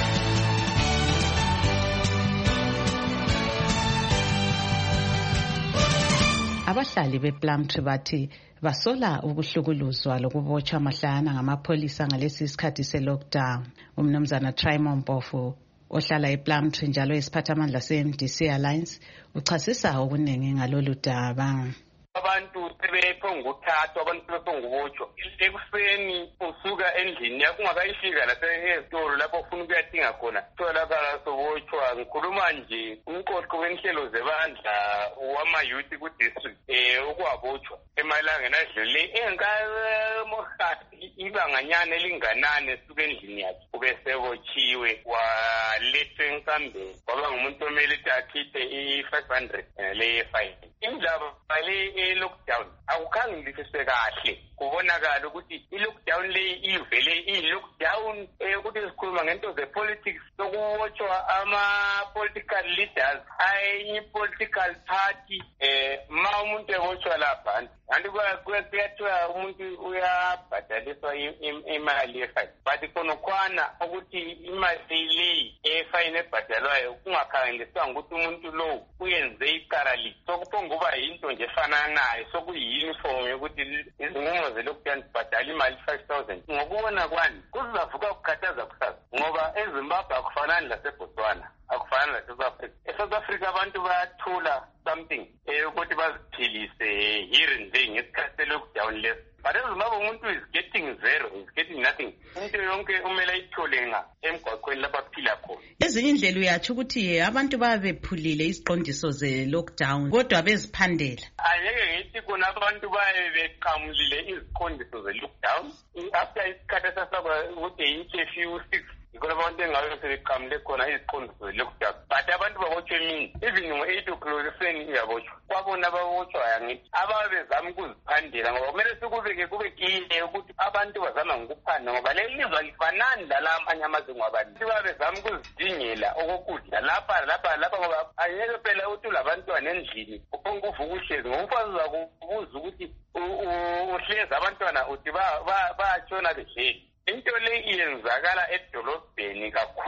Abahlali bePlumtree bathi basola ukuhlukuluzwa lokubotshwa mahlana ngamapholisa ngalesi isikhathi se-lockdown. Umnumzana Trimon Mpofu ohlala ePlumtree njalo isiphathamandla se-MDC Alliance uchasisa okuningi ngalolu daba. abantu sebephonguthathwa, abantu sebephongubotshwa. Ekuseni usuka endlini yakungakayifika lasezitolo lapho ufuna ukuyathinga khona, tholakala sobotshwa. Ngikhuluma nje umqoqo wenhlelo zebandla wama-youth ku-district ukuwabotshwa emalangeni adlule enkamohati ibanganyana elinganane suka endlini yakhe ube sebotshiwe walethwa enkambeni kwaba ngumuntu omele ukuthi akhiphe i-500 leye-fine. Indaba le e-lockdown akukhange ngilifiswe kahle, kubonakala ukuthi i-lockdown le ivele iyi-lockdown ukuthi sikhuluma ngento ze-politics sokuwotshwa ama-political leaders ayi-political party ma umuntu ebotshwa lapha kanti kuyathiwa umuntu uyabhadaliswa imali ye-fine but khonokhwana ukuthi imali le e-fine ebhadalwayo kungakhangeliswanga ukuthi umuntu lowo uyenze icala li sokuphonguba yinto nje efananayo sokuyi-uniform yokuthi izinqumo ze-lockdown zibhadala imali 5,000. Ngokubona kwani kuzavuka ukukhathaza kusasa ngoba eZimbabwe akufanani laseBotswana, akufanani laseSouth Africa. ESouth Africa abantu bayathula something ukuthi baziphilise here and there ngesikhathi se-lockdown leso. But eZimbabwe umuntu is getting zero, is getting nothing. Into yonke umele ayithole nga emgwaqweni lapho aphila khona. Ezinye indlela uyatsho ukuthi abantu babephulile isiqondiso ze-lockdown kodwa beziphandela. Angeke ngithi khona abantu baye beqamulile iziqondiso ze-lockdown after isikhathi esasaba ukuthi i-curfew 6 yikona abantu engabe sebeqamule khona iziqondiso ze-lockdown. But abantu babotshwe emini even ngo-8 o'clock ekuseni uyabotshwa. Kwabona ababotshwayo angithi ababezama ukuziphandela ngoba kumele sikubeke kube kile ukuthi abantu bazama ngokuphanda ngoba leli lizwe lifanani lala amanye amazwe abantu babezama ukuzidingela okokudla lapha ngoba angeke phela ukuthi labantwana endlini uphonga uvuka uhlezi ngomfazi uzakubuza ukuthi uhlezi abantwana uthi batshona behleli. Into le iyenzakala edolobheni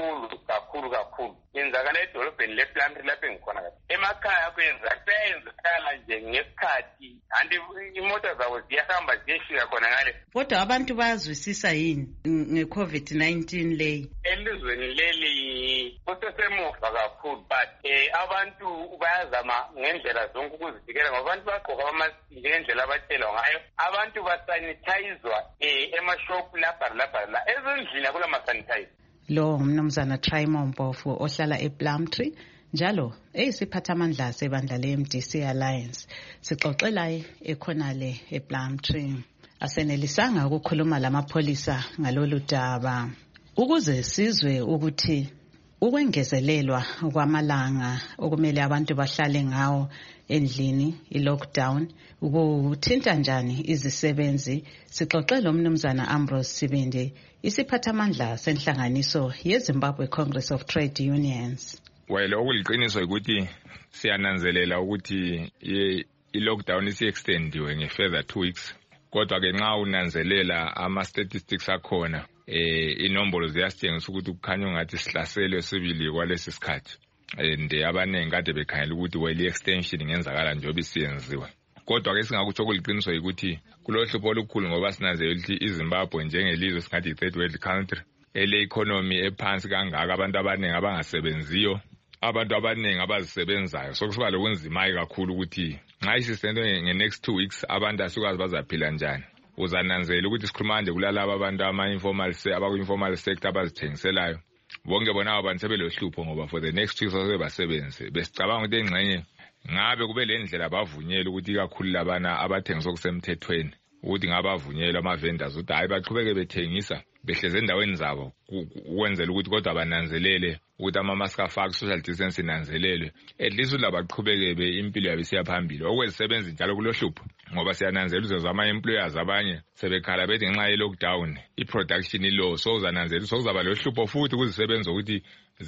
kakhulu yenzakala edolobheni lePlumtree lapho engikhona kahle. Emakhaya kuyenzakala nje ngesikhathi anti imota zabo ziyahamba ziyefika khona ngale. Kodwa abantu bayazwisisa yini nge-COVID-19 leyi? Elizweni leli kusesemuva kakhulu but abantu bayazama ngendlela zonke ukuzivikela ngoba abantu bagqoka amaski ngendlela abatshelwa ngayo. Abantu basanithayizwa emashop lapha ezindlini akula masanitizer. Lo umnumzana Trymo Mpofu ohlala ePlumtree njalo eyisiphathamandla sebandla le-MDC Alliance sixoxela ekhonale ePlumtree. Asenelisanga ukukhuluma lamapholisa ngalolu daba ukuze sizwe ukuthi ukwengezelelwa kwamalanga okumele abantu bahlale ngawo endlini i-lockdown ukuthinta njani izisebenzi. Sixoxela umnumzana Ambrose Sibinde isiphathamandla senhlanganiso yeZimbabwe Congress of Trade Unions. Okuliqiniso ukuthi siyananzelela ukuthi i-lockdown isi-extendiwe nge-further 2 weeks kodwa ke nxa unanzelela ama-statistics akhona inombolo ziyasitshengisa ukuthi kukhanya ungathi sihlaselwe sibili kwalesi sikhathi and abaningi kade bekhangela ukuthi i-extension ngenzakala njengoba isiyenziwe. Kodwa ke singakutsho okuliqiniso ukuthi kulohlupho olukhulu ngoba sinanzelela ukuthi iZimbabwe njengelizwe singathi i-third world country ele-economy ephansi kangaka, abantu abaningi abangasebenziyo, abantu abaningi abazisebenzayo. Sokusiba lokunzima kakhulu ukuthi nxa isisento nge-next 2 weeks abantu asikwazi bazaphila njani. Uzananzela ukuthi sikhuluma nje kulalaba abantu abaku-informal sector abazithengiselayo bonke bona abantu sebelohlupho ngoba for the next 2 weeks basebenze. Besicabanga ukuthi engxenye ngabe kube le ndlela bavunyelwe ukuthi kakhulu labana abathengisa okusemthethweni ukuthi ngabavunyelwe ama-vendors ukuthi hayi baqhubeke bethengisa behleze endaweni zabo ukwenzela ukuthi kodwa bananzelele ukuthi ama-mask afake, social distance inanzelelwe, at least ukuthi labaqhubeke impilo yabo isiya phambili. Okwezisebenzi njalo kulohlupho ngoba siyananzela uzezwa ama-employers abanye sebekhala bethi ngenxa ye-lockdown i-production low, so uzananzela sokuzaba lohlupho futhi kuzisebenza ukuthi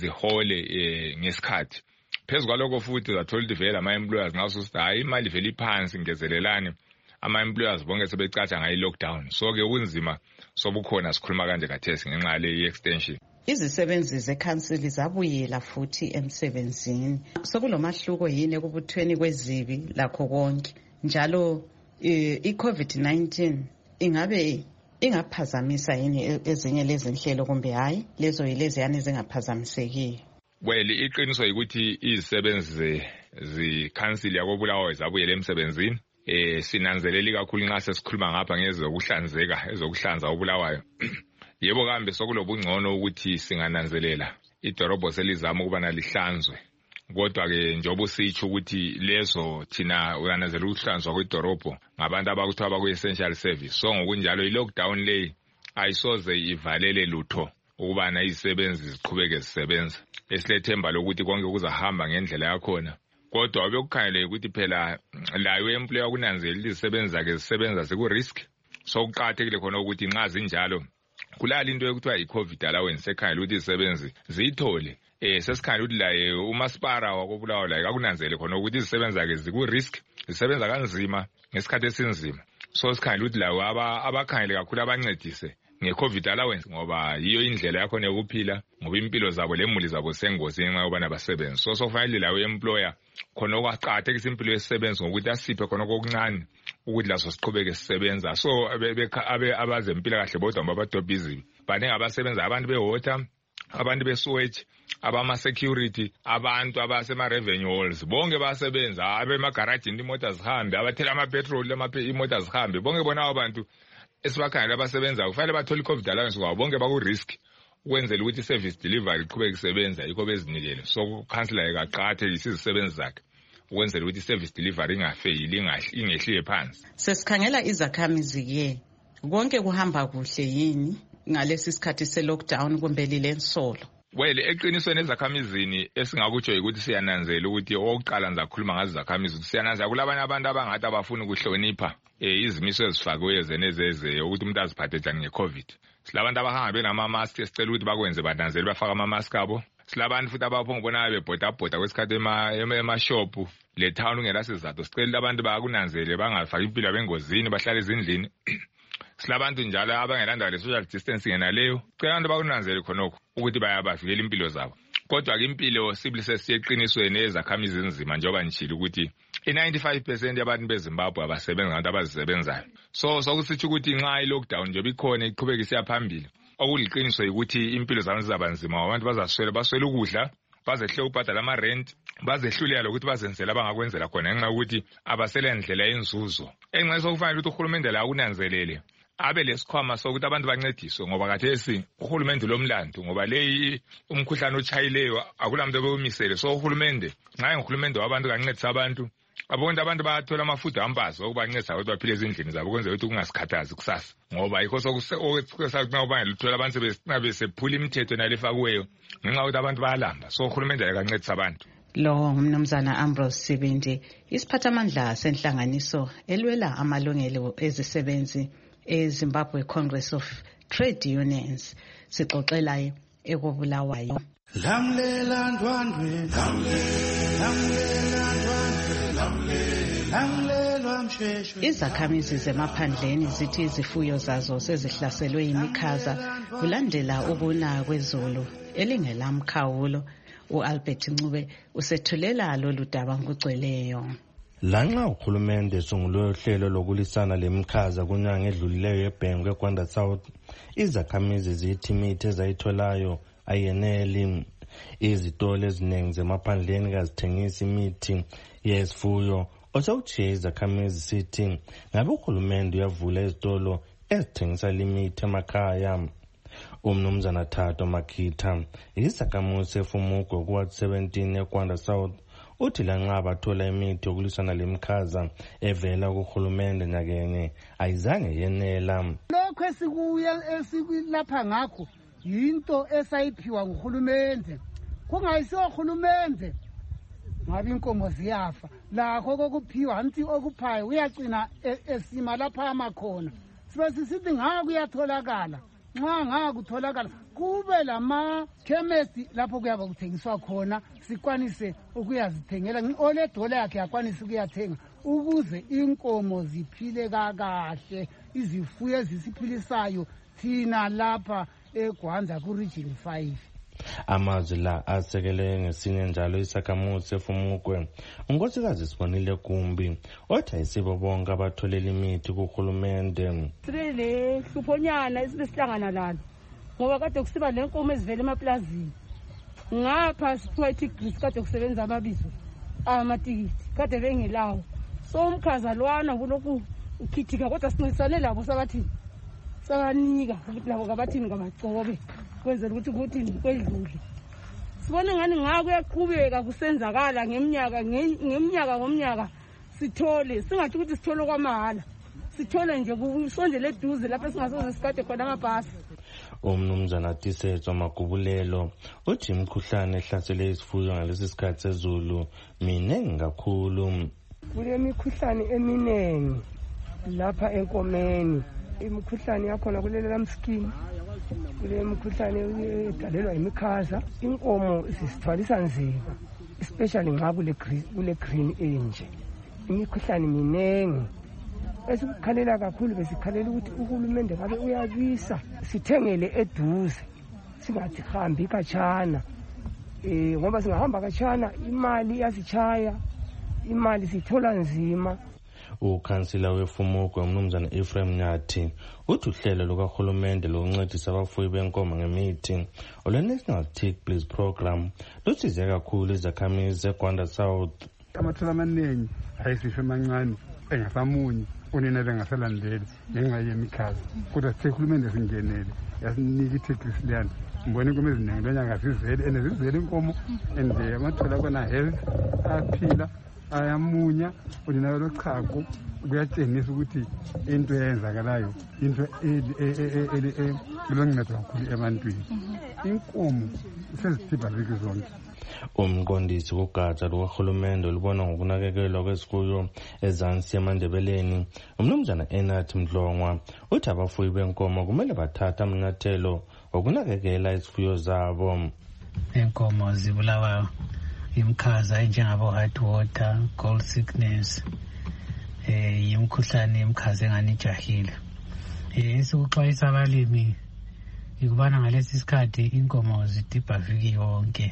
zihole ngesikhathi. Phezu kwalokho futhi uzathola ukuthi vele ama-employers ngaso sithi hayi imali vele iphansi ngezelelane, ama-employers bonke sebecatsha ngayo i-lockdown. So-ke kunzima sobukhona sikhuluma kanje kathesi ngenxa yale i-extension. Izisebenzi zekhansili zabuyela futhi emsebenzini. Sokulomahluko yini ekubuthweni kwezibi lakho konke njalo i-COVID-19 ingabe ingaphazamisa yini ezinye lezi nhlelo kumbe hayi lezo yileziyana ezingaphazamisekiyo? Well, iqiniso ukuthi izisebenzi zikhansili yakobulawayo zabuyela emsebenzini. sinanzeleli kakhulu nxa sesikhuluma ngapha ngezokuhlanzeka ezokuhlanza obulawayo yebo kambe sokulobungcono ukuthi singananzelela idorobho selizama ukubana lihlanzwe kodwa ke njengoba usitsho ukuthi lezo thina uyanazela ukuhlanzwa kwedorobho ngabantu abakuthiwa baku-essential service so ngokunjalo i-lockdown le ayisoze ivalele lutho ukubana izisebenzi ziqhubeke zisebenza esilethemba lokuthi konke kuzahamba ngendlela yakhona kodwa obekukhangeleke ukuthi phela layo employer kunanzelela izisebenzi zakhe zisebenza ziku-risk so kuqakathekile khona ukuthi nxa zinjalo kulala into ekuthiwa i-COVID allowance ekhangela ukuthi izisebenzi ziyithole sesikhangela ukuthi laye umasipara wakobulawayo laye kakunanzele khona ukuthi izisebenzi zakhe ziku-risk zisebenza kanzima ngesikhathi esinzima so sikhangela ukuthi lawo abakhangele kakhulu abancedise nge-COVID allowance ngoba yiyo indlela yakhona yokuphila ngoba impilo zabo lemuli zabo sengozini nxa yobana basebenzi so sofanele lawo employer khona okwaqakathekisa impilo yesisebenzi ngokuthi asiphe khona okuncane ukuthi laso siqhubeke sisebenza so abazempilakahle bodwa babadobhizi baningi abasebenza abantu be-water abantu be-swage abama-security abantu abasema-revenue halls bonke basebenza abemagarajini imoto zihambe abathela amapetroli imoto zihambe bonke bona abo bantu esibakhangela abasebenzayo kufanele bathole i-COVID allowance kwabo bonke baku-risk ukwenzela ukuthi i-service delivery iqhubeke isebenza yikho bezinikele so ukhansela kaqakathekise izisebenzi zakhe ukwenzela ukuthi i-service delivery ingafeyili ingehliye phansi. Sesikhangela izakhamizi-ke konke kuhamba kuhle yini ngalesi sikhathi se-lockdown kumbe lilensolo? Well, eqinisweni ezakhamizini esingakutsho ukuthi siyananzela ukuthi okokuqala ngizakhuluma ngazo izakhamizi ukuthi siyananzela kulabanye abantu abangathi abafuna ukuhlonipha izimiso ezifakiweyo zenezeze ukuthi umuntu aziphathe njani nge-COVID. Silabantu abahamba benama-mask esicela ukuthi bakwenze bananzele bafaka ama-mask abo. Silabantu futhi abaphongubona bebhodabhoda kwesikhathi emashopu le town ungela sizathu sicela abantu bakunanzele bangafaki impilo bengozini bahlale ezindlini. Silabantu njalo abangelandaba le-social distancing yenaleyo cela abantu bakunanzele khonokho ukuthi bayabavikela impilo zabo kodwa ke impilo sibili sesiyeqinisweni ezakhamizi nzima njengoba nitshilo ukuthi i-95% yabantu beZimbabwe abasebenzi ngabantu abazisebenzayo so sokusitsho ukuthi nxa i-lockdown njengoba ikhona iqhubeka isiya phambili okuliqiniso ukuthi impilo zabo zizaba nzima abantu baswele ukudla bazehle ukubhadala ama-rent bazehlulela lokuthi bazenzela abangakwenzela khona ngenxa yokuthi abasele ndlela yenzuzo enxa sokufanele ukuthi uhulumende la akunanzelele abe lesikhwama sokuthi abantu bancediswe ngoba kathesi uhulumende lomlando ngoba leyi umkhuhlane ochayileyo akulamuntu obewumisele so uhulumende nxa engihulumende wabantu kancedisa abantu abonke abantu bayathola amafutha ampazo okubancedisa ukuthi baphile ezindlini zabo kwenzela ukuthi kungasikhathazi kusasa ngoba yikho sokusesakuthi ubangela uthola abantu besephula imithetho nalefakiweyo ngenxa yokuthi abantu bayalamba so uhulumende akancedisa abantu. Lo mnumzana Ambrose Sibindi isiphathamandla senhlanganiso elwela amalungelo ezisebenzi eZimbabwe Congress of Trade Unions sixoxela ekobulawayo. Lamlela ndwandwe lamlela msheshwe. Izakhamizi zemaphandleni zithi izifuyo zazo sezihlaselwe yimikhaza kulandela ukuna kwezulu elingelamkhawulo. U-Albert Ncube usethulela lolu daba ngokugcweleyo. Lanxa uhulumende sungulwe uhlelo lokulisana lemikhaza kunyanga edlulileyo eBhengwe eGwanda South, izakhamizi zithi imithi ezayitholayo ayeneli. Izitolo eziningi zemaphandleni kazithengisa imithi yezifuyo. Osawutshiye izakhamizi sithi ngabe uhulumende uyavula izitolo ezithengisa limithi emakhaya. Umnumzana Thato Makitha isakhamuzi efumugo kuward 17 eGwanda South uthi lanxa bathola imithi yokulisana lemikhaza evela kuhulumende nyakenye ayizange yenela. Lokho esikulapha ngakho yinto esayiphiwa nguhulumende kungayisiwo uhulumende ngabe inkomo ziyafa lakho kokuphiwa anti okuphayo uyagcina esima lapha amakhona sibe sisithi ngakuyatholakala nxa ngakutholakala kube lama-chemist lapho kuyabe kuthengiswa khona sikwanise ukuyazithengela oledola yakhe yakwanise ukuyathenga ukuze inkomo ziphile kakahle izifuyo ezisiphilisayo thina lapha eGwanda ku-Region 5. Amazwi la asekele ngesinye njalo isakhamuzi efumukwe unkosikazi Sibonile Gumbi othi ayisibo bonke abatholela imithi kuhulumende. Sibele hluphonyana esibesihlangana lalo ngoba kade kusiba lenkomo ezivela emaplazini ngapha siphiwa itigris kade kusebenza amabizo amatikiti kade bengelawo so umkhaza lwana kulokhu ukhithika kodwa sincedisane labo sabathini sabanika ukuthi labo kabathini kabagcobe kwenzela ukuthi kwedlule sibona ngani ngaka kuyaqhubeka kusenzakala ngomnyaka sithole singathi ukuthi sithole kwamahala sithole nje kusondele eduze lapho singasoze sikade khona amabhasi. Umnumzana Tisetso Magubulelo uthi imikhuhlane ehlasele isifuyo ngalesi sikhathi sezulu minengi kakhulu. Kulemikhuhlane eminengi lapha enkomeni. Imikhuhlane yakhona kulelela mskin, kulemikhuhlane edalelwa imikhaza. Inkomo zisithwalisa nzima, especially nxa kule green enje. Imikhuhlane minengi. Esikukhalela kakhulu besikhalela ukuthi uhulumende ngabe uyabisa sithengele eduze singathi hambi khatshana ngoba singahamba khatshana imali yasichaya, imali sithola nzima. Ukhansila weFumukwe umnumzana Ephraim Nyathi uthi uhlelo lukahulumende lokuncedisa abafuyi benkomo ngemithi olwe-National Tick Please Program lusize kakhulu izakhamizi zeGwanda South. Amathole amaningi ayisisho amancane engasamunyi unina bengasalandeli ngenxa yemikhaza kodwa sithe uhulumende singenele yasinika i-Tick-Liyana mbona inkomo eziningi lonyaka zizele and zizele inkomo and amathole akona health aphila ayamunya unina lochago kuyatshengisa ukuthi into eyenzakalayo into eloncedo kakhulu ebantwini. Inkomo sezithipha ziki zonke. Umqondisi wogatsha lukahulumende olubona ngokunakekelwa kwezifuyo ezansi eMandebeleni umnumzana Enath Mdlongwa uthi abafuyi benkomo kumele bathathe amanyathelo okunakekela izifuyo zabo. Inkomo zibulawa imikhaza enjengabo heart water, cold sickness, imikhuhlane yemikhaza engani ijahile. Sikuxwayisa abalimi ikubana ngalesi sikhathi inkomo zidibha viki yonke.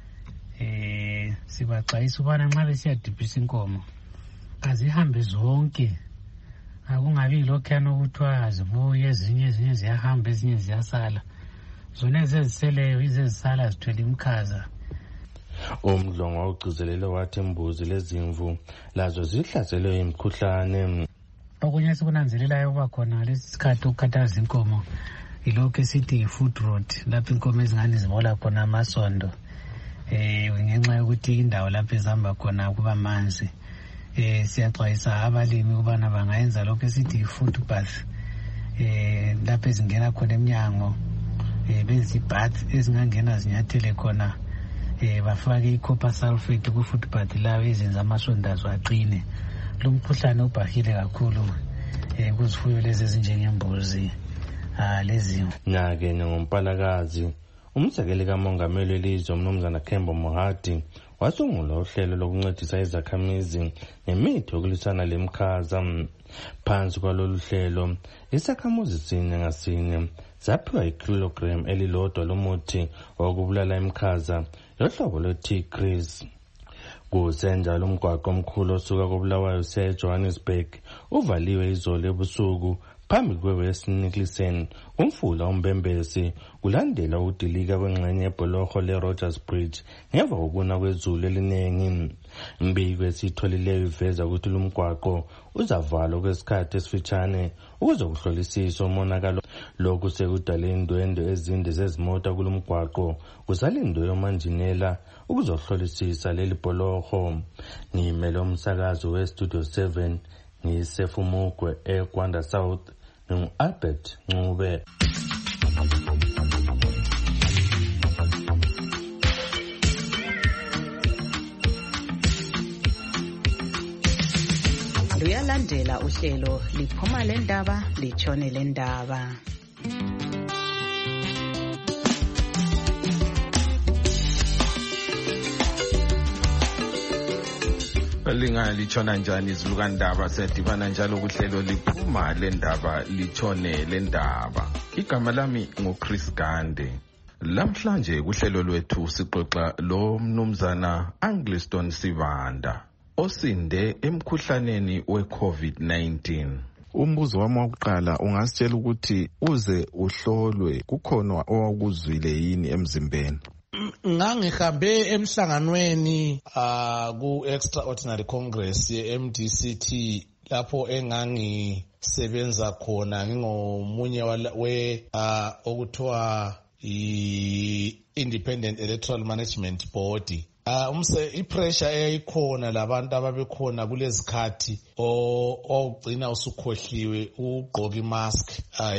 Sibaxwayisa ubana nxa besiyadibhisa inkomo azihambe zonke, akungabi lokhuyana ukuthiwa azibuye ezinye ziyahamba ezinye ziyasala. Zona eziziseleyo izezisala zithwele imikhaza. Umdlongwa ugcizelele wathi imbuzi lezimvu lazo zihlaselwe imikhuhlane. Okunye sikunanzelelayo ukuba khona lesi sikhathi ukukhathaza inkomo ilokhu esithi food rot, lapho inkomo ezingane zibola khona amasondo ngenxa yokuthi indawo lapho ezihamba khona kuba manzi. Siyaxwayisa abalimi ukubana bangayenza lokhu esithi food bath, lapho ezingena khona emnyango benze ibath ezingangena zinyathele khona, bafake i-copper sulfate ku-food bath lawo ezenza amasondazo aqine. Lo mkhuhlane ubhahile kakhulu kuzifuyo lezi ezinjengembuzi lezimvu. Nyake ngoMpalakazi umsekeli kamongameli welizwe umnumzana Kembo Mohadi wasungula uhlelo lokuncedisa izakhamizi ngemithi yokulwisana lemikhaza. Phansi kwalolu hlelo isakhamuzi sinye ngasinye zaphiwa ikilogram elilodwa lomuthi wokubulala imikhaza yohlobo lwe-Tigris. Kusenjalo umgwaqo omkhulu osuka koBulawayo usiya eJohannesburg uvaliwe izolo ebusuku phambi kwe-West Nicholson umfula uMbembesi kulandela ukudilika kwengxenye yebholoho le-Rogers Bridge ngemva kokuna kwezulu eliningi. Imbiko esiyitholileyo iveza ukuthi lumgwaqo uzavalwa kwesikhathi esifitshane ukuze kuhlolisiswe umonakalo. Lokhu sekudale indwendwe ezinde zezimota kulumgwaqo kusalindwe yomanjinela ukuzohlolisisa leli bholoho. Ngimele umsakazi weStudio 7 ngiseFumukwe eGwanda South ngu-Albert Ncube. Luyalandela uhlelo liphuma lendaba litshone lendaba. Lingalitshona njani izilukandaba sedibana njalo kuhlelo liphuma lendaba litshone lendaba. Igama lami nguChris Gande. Lamhlanje kuhlelo lwethu sixoxa lo mnumzana Angliston Sivanda osinde emkhuhlaneni we-COVID-19. Umbuzo wami wokuqala ungasitshela ukuthi uze uhlolwe kukhona owakuzwile yini emzimbeni? ngangihambe emhlanganweni ku-Extraordinary Congress ye-MDCT lapho engangisebenza khona ngingomunye okuthiwa i-Independent Electoral Management Board. Ipressure eyayikhona labantu ababekhona kulezikhathi ogcina usukhohliwe ugqoka imask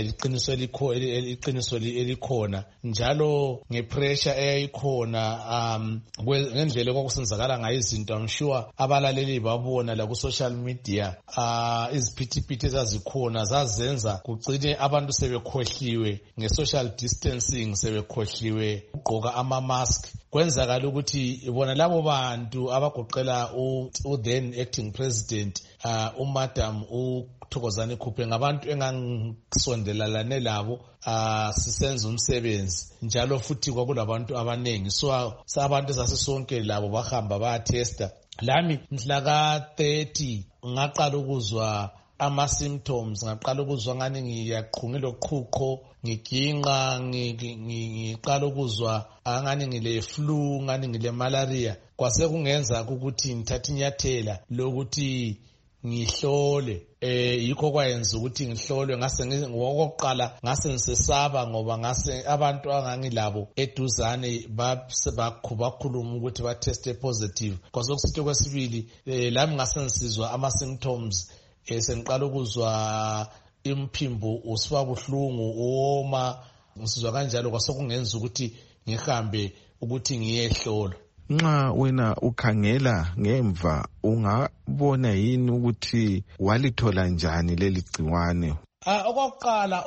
iqiniso elikhona njalo ngepressure eyayikhona ngendlela okwakusenzakala ngayo izinto. I'm sure abalaleli babona la ku social media iziphithiphithi ezazikhona zazenza kugcine abantu sebekhohliwe nge-social distancing, sebekhohliwe ugqoka ama-mask. Kwenzakala ukuthi bona labo bantu abagoqela u-then acting president umadam uThokozani Khuphe ngabantu engangisondelelane labo sisenza umsebenzi njalo futhi kwakulabantu abaningi, so sabantu sasisonke labo bahamba bayatesta. Lami mhla ka-30 ngaqala ukuzwa ama-symptoms, ngaqala ukuzwa ngani ngiyaqhungile uqhuqho, ngiginqa, ngiqala ukuzwa ngani ngile flu, ngani ngile malaria. Kwase kungenza ukuthi ngithathe inyathela lokuthi ngihlole. Yikho kwayenza ukuthi ngihlolwe. Ngokokuqala ngase ngisesaba ngoba ngase abantu angangilabo eduzane bakhuluma ukuthi bateste positive. Kwasokusithi kwesibili lami ngase ngisizwa ama-symptoms sengiqala ukuzwa imphimbo usiba buhlungu, uwoma, ngisizwa kanjalo. Kwasokungenza ukuthi ngihambe ukuthi ngiyehlolwa. Nxa wena ukhangela ngemva ungabona yini ukuthi walithola njani leli gciwane? Okokuqala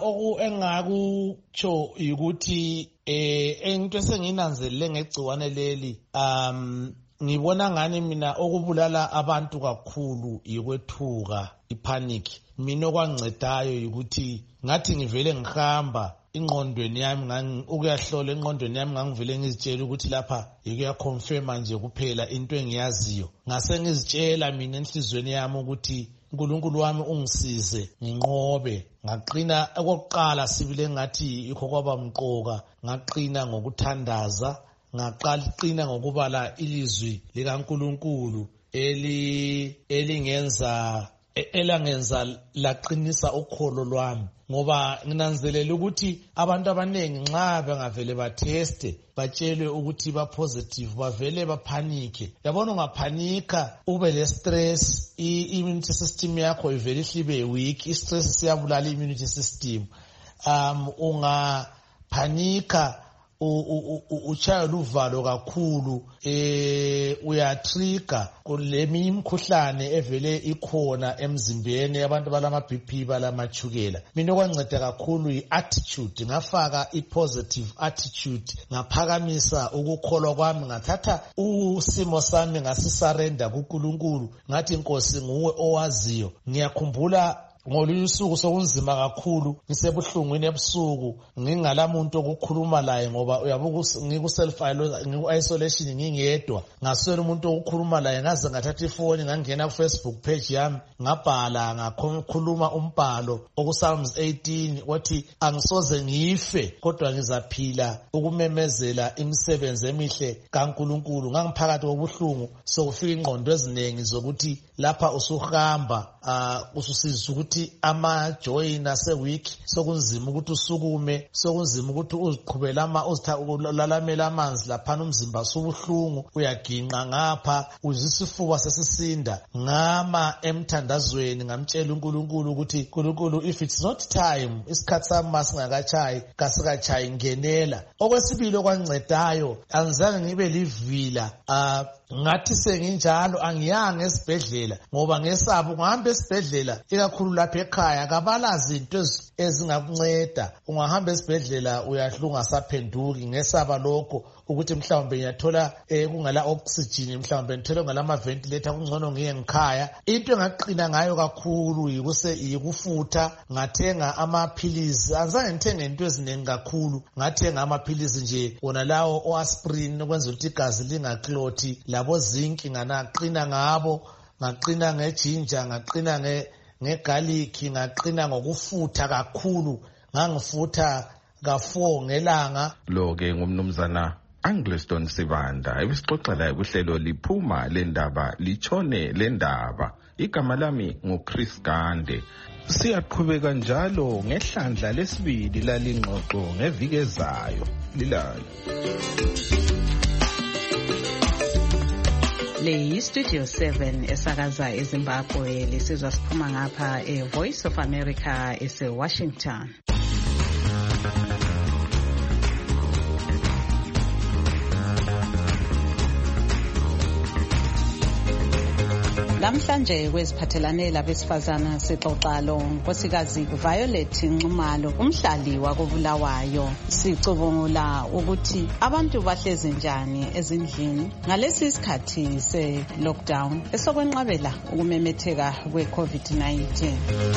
engakutsho ukuthi into esengiyinanzelele ngegciwane leli ngibona ngani mina okubulala abantu kakhulu yikwethuka, ipanic. Mina okwancedayo ukuthi ngathi ngivele ngihamba ingqondweni yami ukuyahlola ingqondweni yami ngangivele ngizitshela ukuthi lapha yikuyaconfirma nje kuphela into engiyaziyo. Ngase ngizitshela mina enhlizweni yami ukuthi uNkulunkulu wami ungisize nginqobe. Ngaqina okokuqala sibile ngathi ikho kwaba mqoka, ngaqina ngokuthandaza, ngaqina ngokubala ilizwi likaNkulunkulu elangenza laqinisa ukholo lwami, ngoba nginanzelela ukuthi abantu abaningi nxa bengavele batheste batshelwe ukuthi ba-positive bavele baphanike. Yabona ungaphanika ube le-stress, i-immunity system yakho ivele ihlibe weak. I-stress siyabulala i-immunity system. Ungaphanika uchaya luvalo kakhulu, uyatrigger kuleminye imikhuhlane evele ikhona emzimbeni abantu balama-BP balamachukela. Mina okwanceda kakhulu i-attitude, ngafaka i-positive attitude, ngaphakamisa ukukholwa kwami, ngathatha usimo sami ngasisarenda kuNkulunkulu, ngathi Nkosi nguwe owaziyo. Ngiyakhumbula ngolunye usuku sokunzima kakhulu, ngisebuhlungwini ebusuku, ngingalamuntu okukhuluma laye ngoba ngiku-isolation ngingedwa, ngaswela umuntu okukhuluma laye. Ngaze ngathatha ifoni ngangena ku-Facebook page yami ngabhala, ngakhuluma umbhalo okuPsalms 18 wathi angisoze ngife kodwa ngizaphila ukumemezela imisebenzi emihle kaNkulunkulu. Ngangiphakathi kobuhlungu sokufika ingqondo eziningi zokuthi lapha usuhamba ususizwa ukuthi ama-joint ase-weak, sokunzima ukuthi usukume, sokunzima ukuthi uziqhubele ulalamela amanzi laphana, umzimba subuhlungu, uyaginqa ngapha, uzisifuba sesisinda. Ngama emthandazweni ngamtshela uNkulunkulu ukuthi Nkulunkulu, if it's not time, isikhathi sami masingakatshayi kasikatshayi, ngenela. Okwesibili okwancedayo, angizange ngibe livila. Ngathi senginjalo angiyanga esibhedlela ngoba ngesaba ungahamba esibhedlela ikakhulu lapha ekhaya kabalazi into ezingakunceda. Ungahamba esibhedlela uyahlunga saphenduki ngesaba lokho ukuthi mhlawumbe ngiyathola kungala oxygen, mhlawumbe ngithola ngalama ventilator, kungcono ngiye ngikhaya. Into engaqina ngayo kakhulu yikufutha. Ngathenga amaphilisi, azange ngithenge into eziningi kakhulu, ngathenga amaphilisi nje wona lawo o-aspirin ukwenza ukuthi igazi lingacloti, labo zinc nganaqina ngabo, ngaqina ngejinja, ngaqina ngegarlic, ngaqina ngokufutha kakhulu, ngangifutha ka4 ngelanga. Lo ke ngumnumzana Angliston Sivanda ebisixoxela uhlelo liphuma lendaba litshone lendaba. Igama lami nguChris Gande. Siyaqhubeka njalo ngehlandla lesibili lalingxoxo ngeviki ezayo. Lilayo. Le Studio 7 esakaza eZimbabwe lisizwa siphuma ngapha Voice of America ese-Washington. Namhlanje kweziphathelane labesifazana sixoxa lonkosikazi Violet Nxumalo, umhlali wakobulawayo. Sicubungula ukuthi abantu bahlezi njani ezindlini ngalesi sikhathi se-lockdown esokwenqabela ukumemetheka kwe-COVID-19.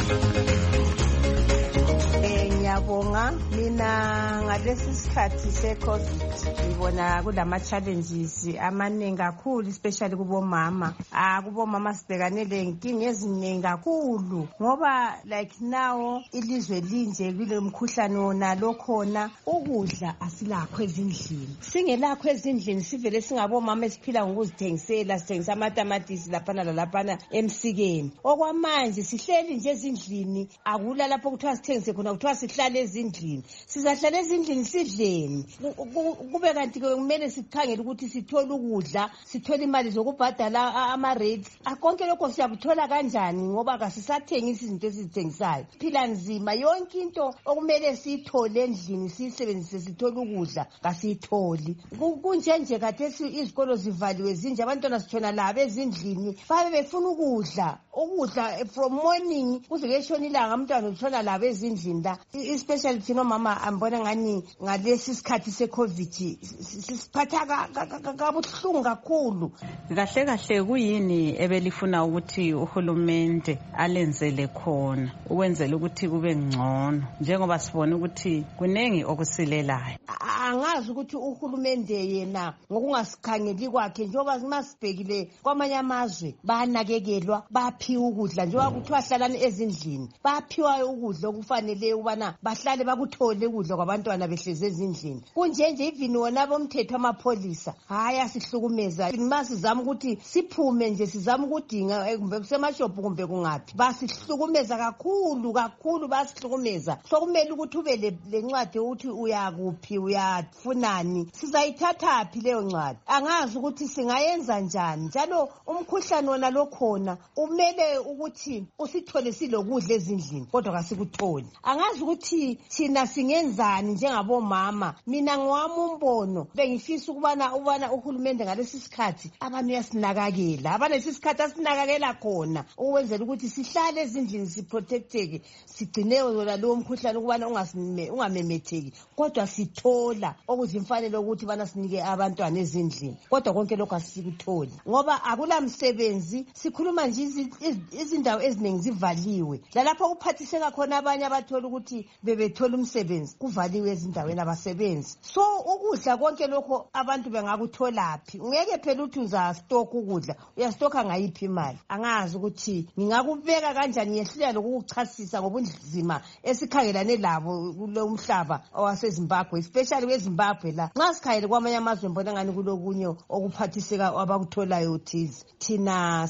Ngiyabonga mina ngalesi sikhathi se-COVID ngibona kulama-challenges amaningi kakhulu, especially kubomama. Kubomama sibhekane lenkinga eziningi kakhulu ngoba like now ilizwe linje kule mkhuhlane wona lokhona, ukudla asilakho ezindlini. Singelakho ezindlini sivele singabomama esiphila ngokuzithengisela, sithengisa amatamatisi laphana lalaphana emsikeni. Okwamanje sihleli nje ezindlini, akula lapho kuthiwa sithengise khona, kuthiwa sihlale ezindlini. Sizahlala ezindlini sidleni. Kube kanti kumele sikhangele ukuthi sithole ukudla, sithole imali zokubhadala ama-rates. Konke lokho siyakuthola kanjani ngoba kasisathengisi izinto esizithengisayo. Phila nzima, yonke into okumele siyithole endlini siyisebenzise sithole ukudla kasiyitholi. Kunjenje khathesi izikolo zivaliwe zinje, abantwana sithona labo ezindlini babe befuna ukudla from morning kuze kuyeshona ilanga umntwana uthona labo ezindlini la. Especially thina mama ambona ngani ngalesi sikhathi se-COVID sisiphatha kabuhlungu kakhulu. Kahle kahle kuyini ebelifuna ukuthi uhulumende alenzele khona ukwenzela ukuthi kube ngcono njengoba sibona ukuthi kunengi okusilelayo? Angazi ukuthi uhulumende yena ngokungasikhangeli kwakhe, njengoba masibhekile kwamanye amazwe banakekelwa, baphiwa ukudla njengoba kuthiwa hlalani ezindlini, baphiwa ukudla okufanele ubana bahlale bakuthole ukudla kwabantwana behlezi ezindlini. Kunjenje even wona bomthetho amapholisa hayi asihlukumeza. Masizama ukuthi siphume nje sizama ukudinga kumbe kusemashophu kumbe kungaphi, basihlukumeza kakhulu basihlukumeza. So kumele ukuthi ube lencwadi ukuthi uyakuphi uyafunani, sizayithathaphi leyo ncwadi. Angazi ukuthi singayenza njani, njalo umkhuhlane wona lokhona umele ukuthi usithole silokudla ezindlini kodwa kasikutholi. Angazi ukuthi thina singenzani njengabomama. Mina ngwami umbono bengifisa ukubana uhulumende ngalesi sikhathi abantu yasinakakela, abanesi sikhathi asinakakela khona ukwenzela ukuthi sihlale ezindlini siprotecteke, sigcine wona lo mkhuhlane ukubana ungamemetheki, kodwa sithola okuzimfanele ukuthi bana sinike abantwana ezindlini, kodwa konke lokho asikutholi ngoba akula msebenzi. Sikhuluma nje izindawo eziningi zivaliwe, lalapho kuphathiseka khona abanye abathola ukuthi bebethola umsebenzi kuvaliwe ezindaweni abasebenzi. So ukudla konke lokho abantu bengakutholaphi? Ungeke phela uthi uzastock ukudla, uyastoka ngayiphi imali? Angazi ukuthi ngingakubeka kanjani, ngiyehlula lokuchasisa ngobunzima esikhangelane labo kulo mhlaba waseZimbabwe, especially kweZimbabwe la. Nxa sikhangele kwamanye amazwe mbona ngani kulokunye okuphathiseka abakutholayo uthize. Thina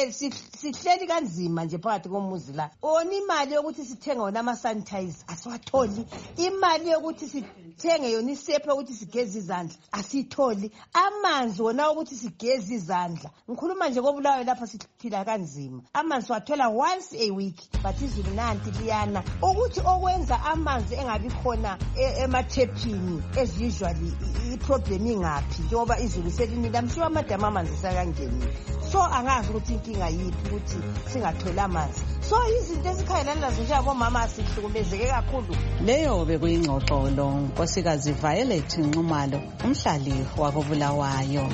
sihleli kanzima nje phakathi komuzi la. Ona imali yokuthi sithenge wona ama-sanitizer asiwatholi, imali yokuthi sithenge yona isepha ukuthi sigeze izandla asitholi, amanzi wona ukuthi sigeze izandla. Ngikhuluma nje kobulawayo lapha siphila kanzima, amanzi wathola once a week, but izulu nanti liyana. Ukuthi okwenza amanzi engabi khona emathephini as usually iproblem ingaphi njengoba izulu selinile, amshiwa amadama amanzi sakangenile. So angazi ukuthi inkinga yiphi ukuthi singatholi amanzi. So izinto esikhangelana nazo njengabomama sihlukumezeke kakhulu. Leyo bekuyingxoxo lo nkosikazi Violet Nxumalo, umhlali wakobulawayo.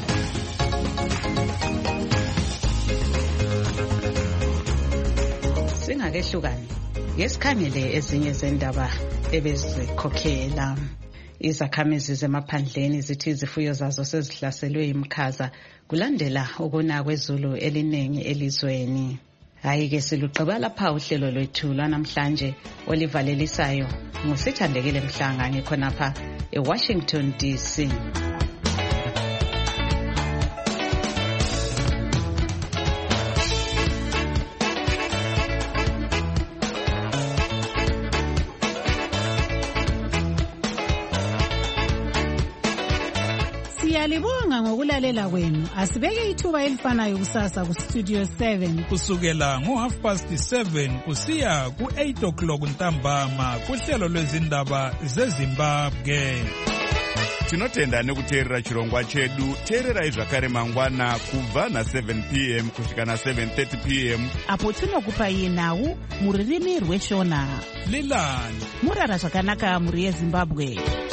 Singakehlukani ngesikhangele ezinye zendaba ebezikhokhela. Izakhamizi zemaphandleni zithi izifuyo zazo sezihlaselwe imikhaza kulandela ukuna kwezulu eliningi elizweni. Hayi-ke silugqiba lapha uhlelo lwethu lwanamhlanje olivalelisayo ngusithandekile Mhlanga, ngikhonapha eWashington DC. Siyalibonga ngokulalela kwenu. Asibeke ithuba elifanayo kusasa kustudio 7 kusukela ngo7:30 kusiya ku8 ntambama kuhlelo lwezindaba zeZimbabwe. Tinotenda nekuteerera chirongwa chedu. Teererai zvakare mangwana kubva na7 p.m. kusvika na7:30 p.m. apo tinokupai nhau muririmi rweshona. Lilani murara zvakanaka muri yeZimbabwe.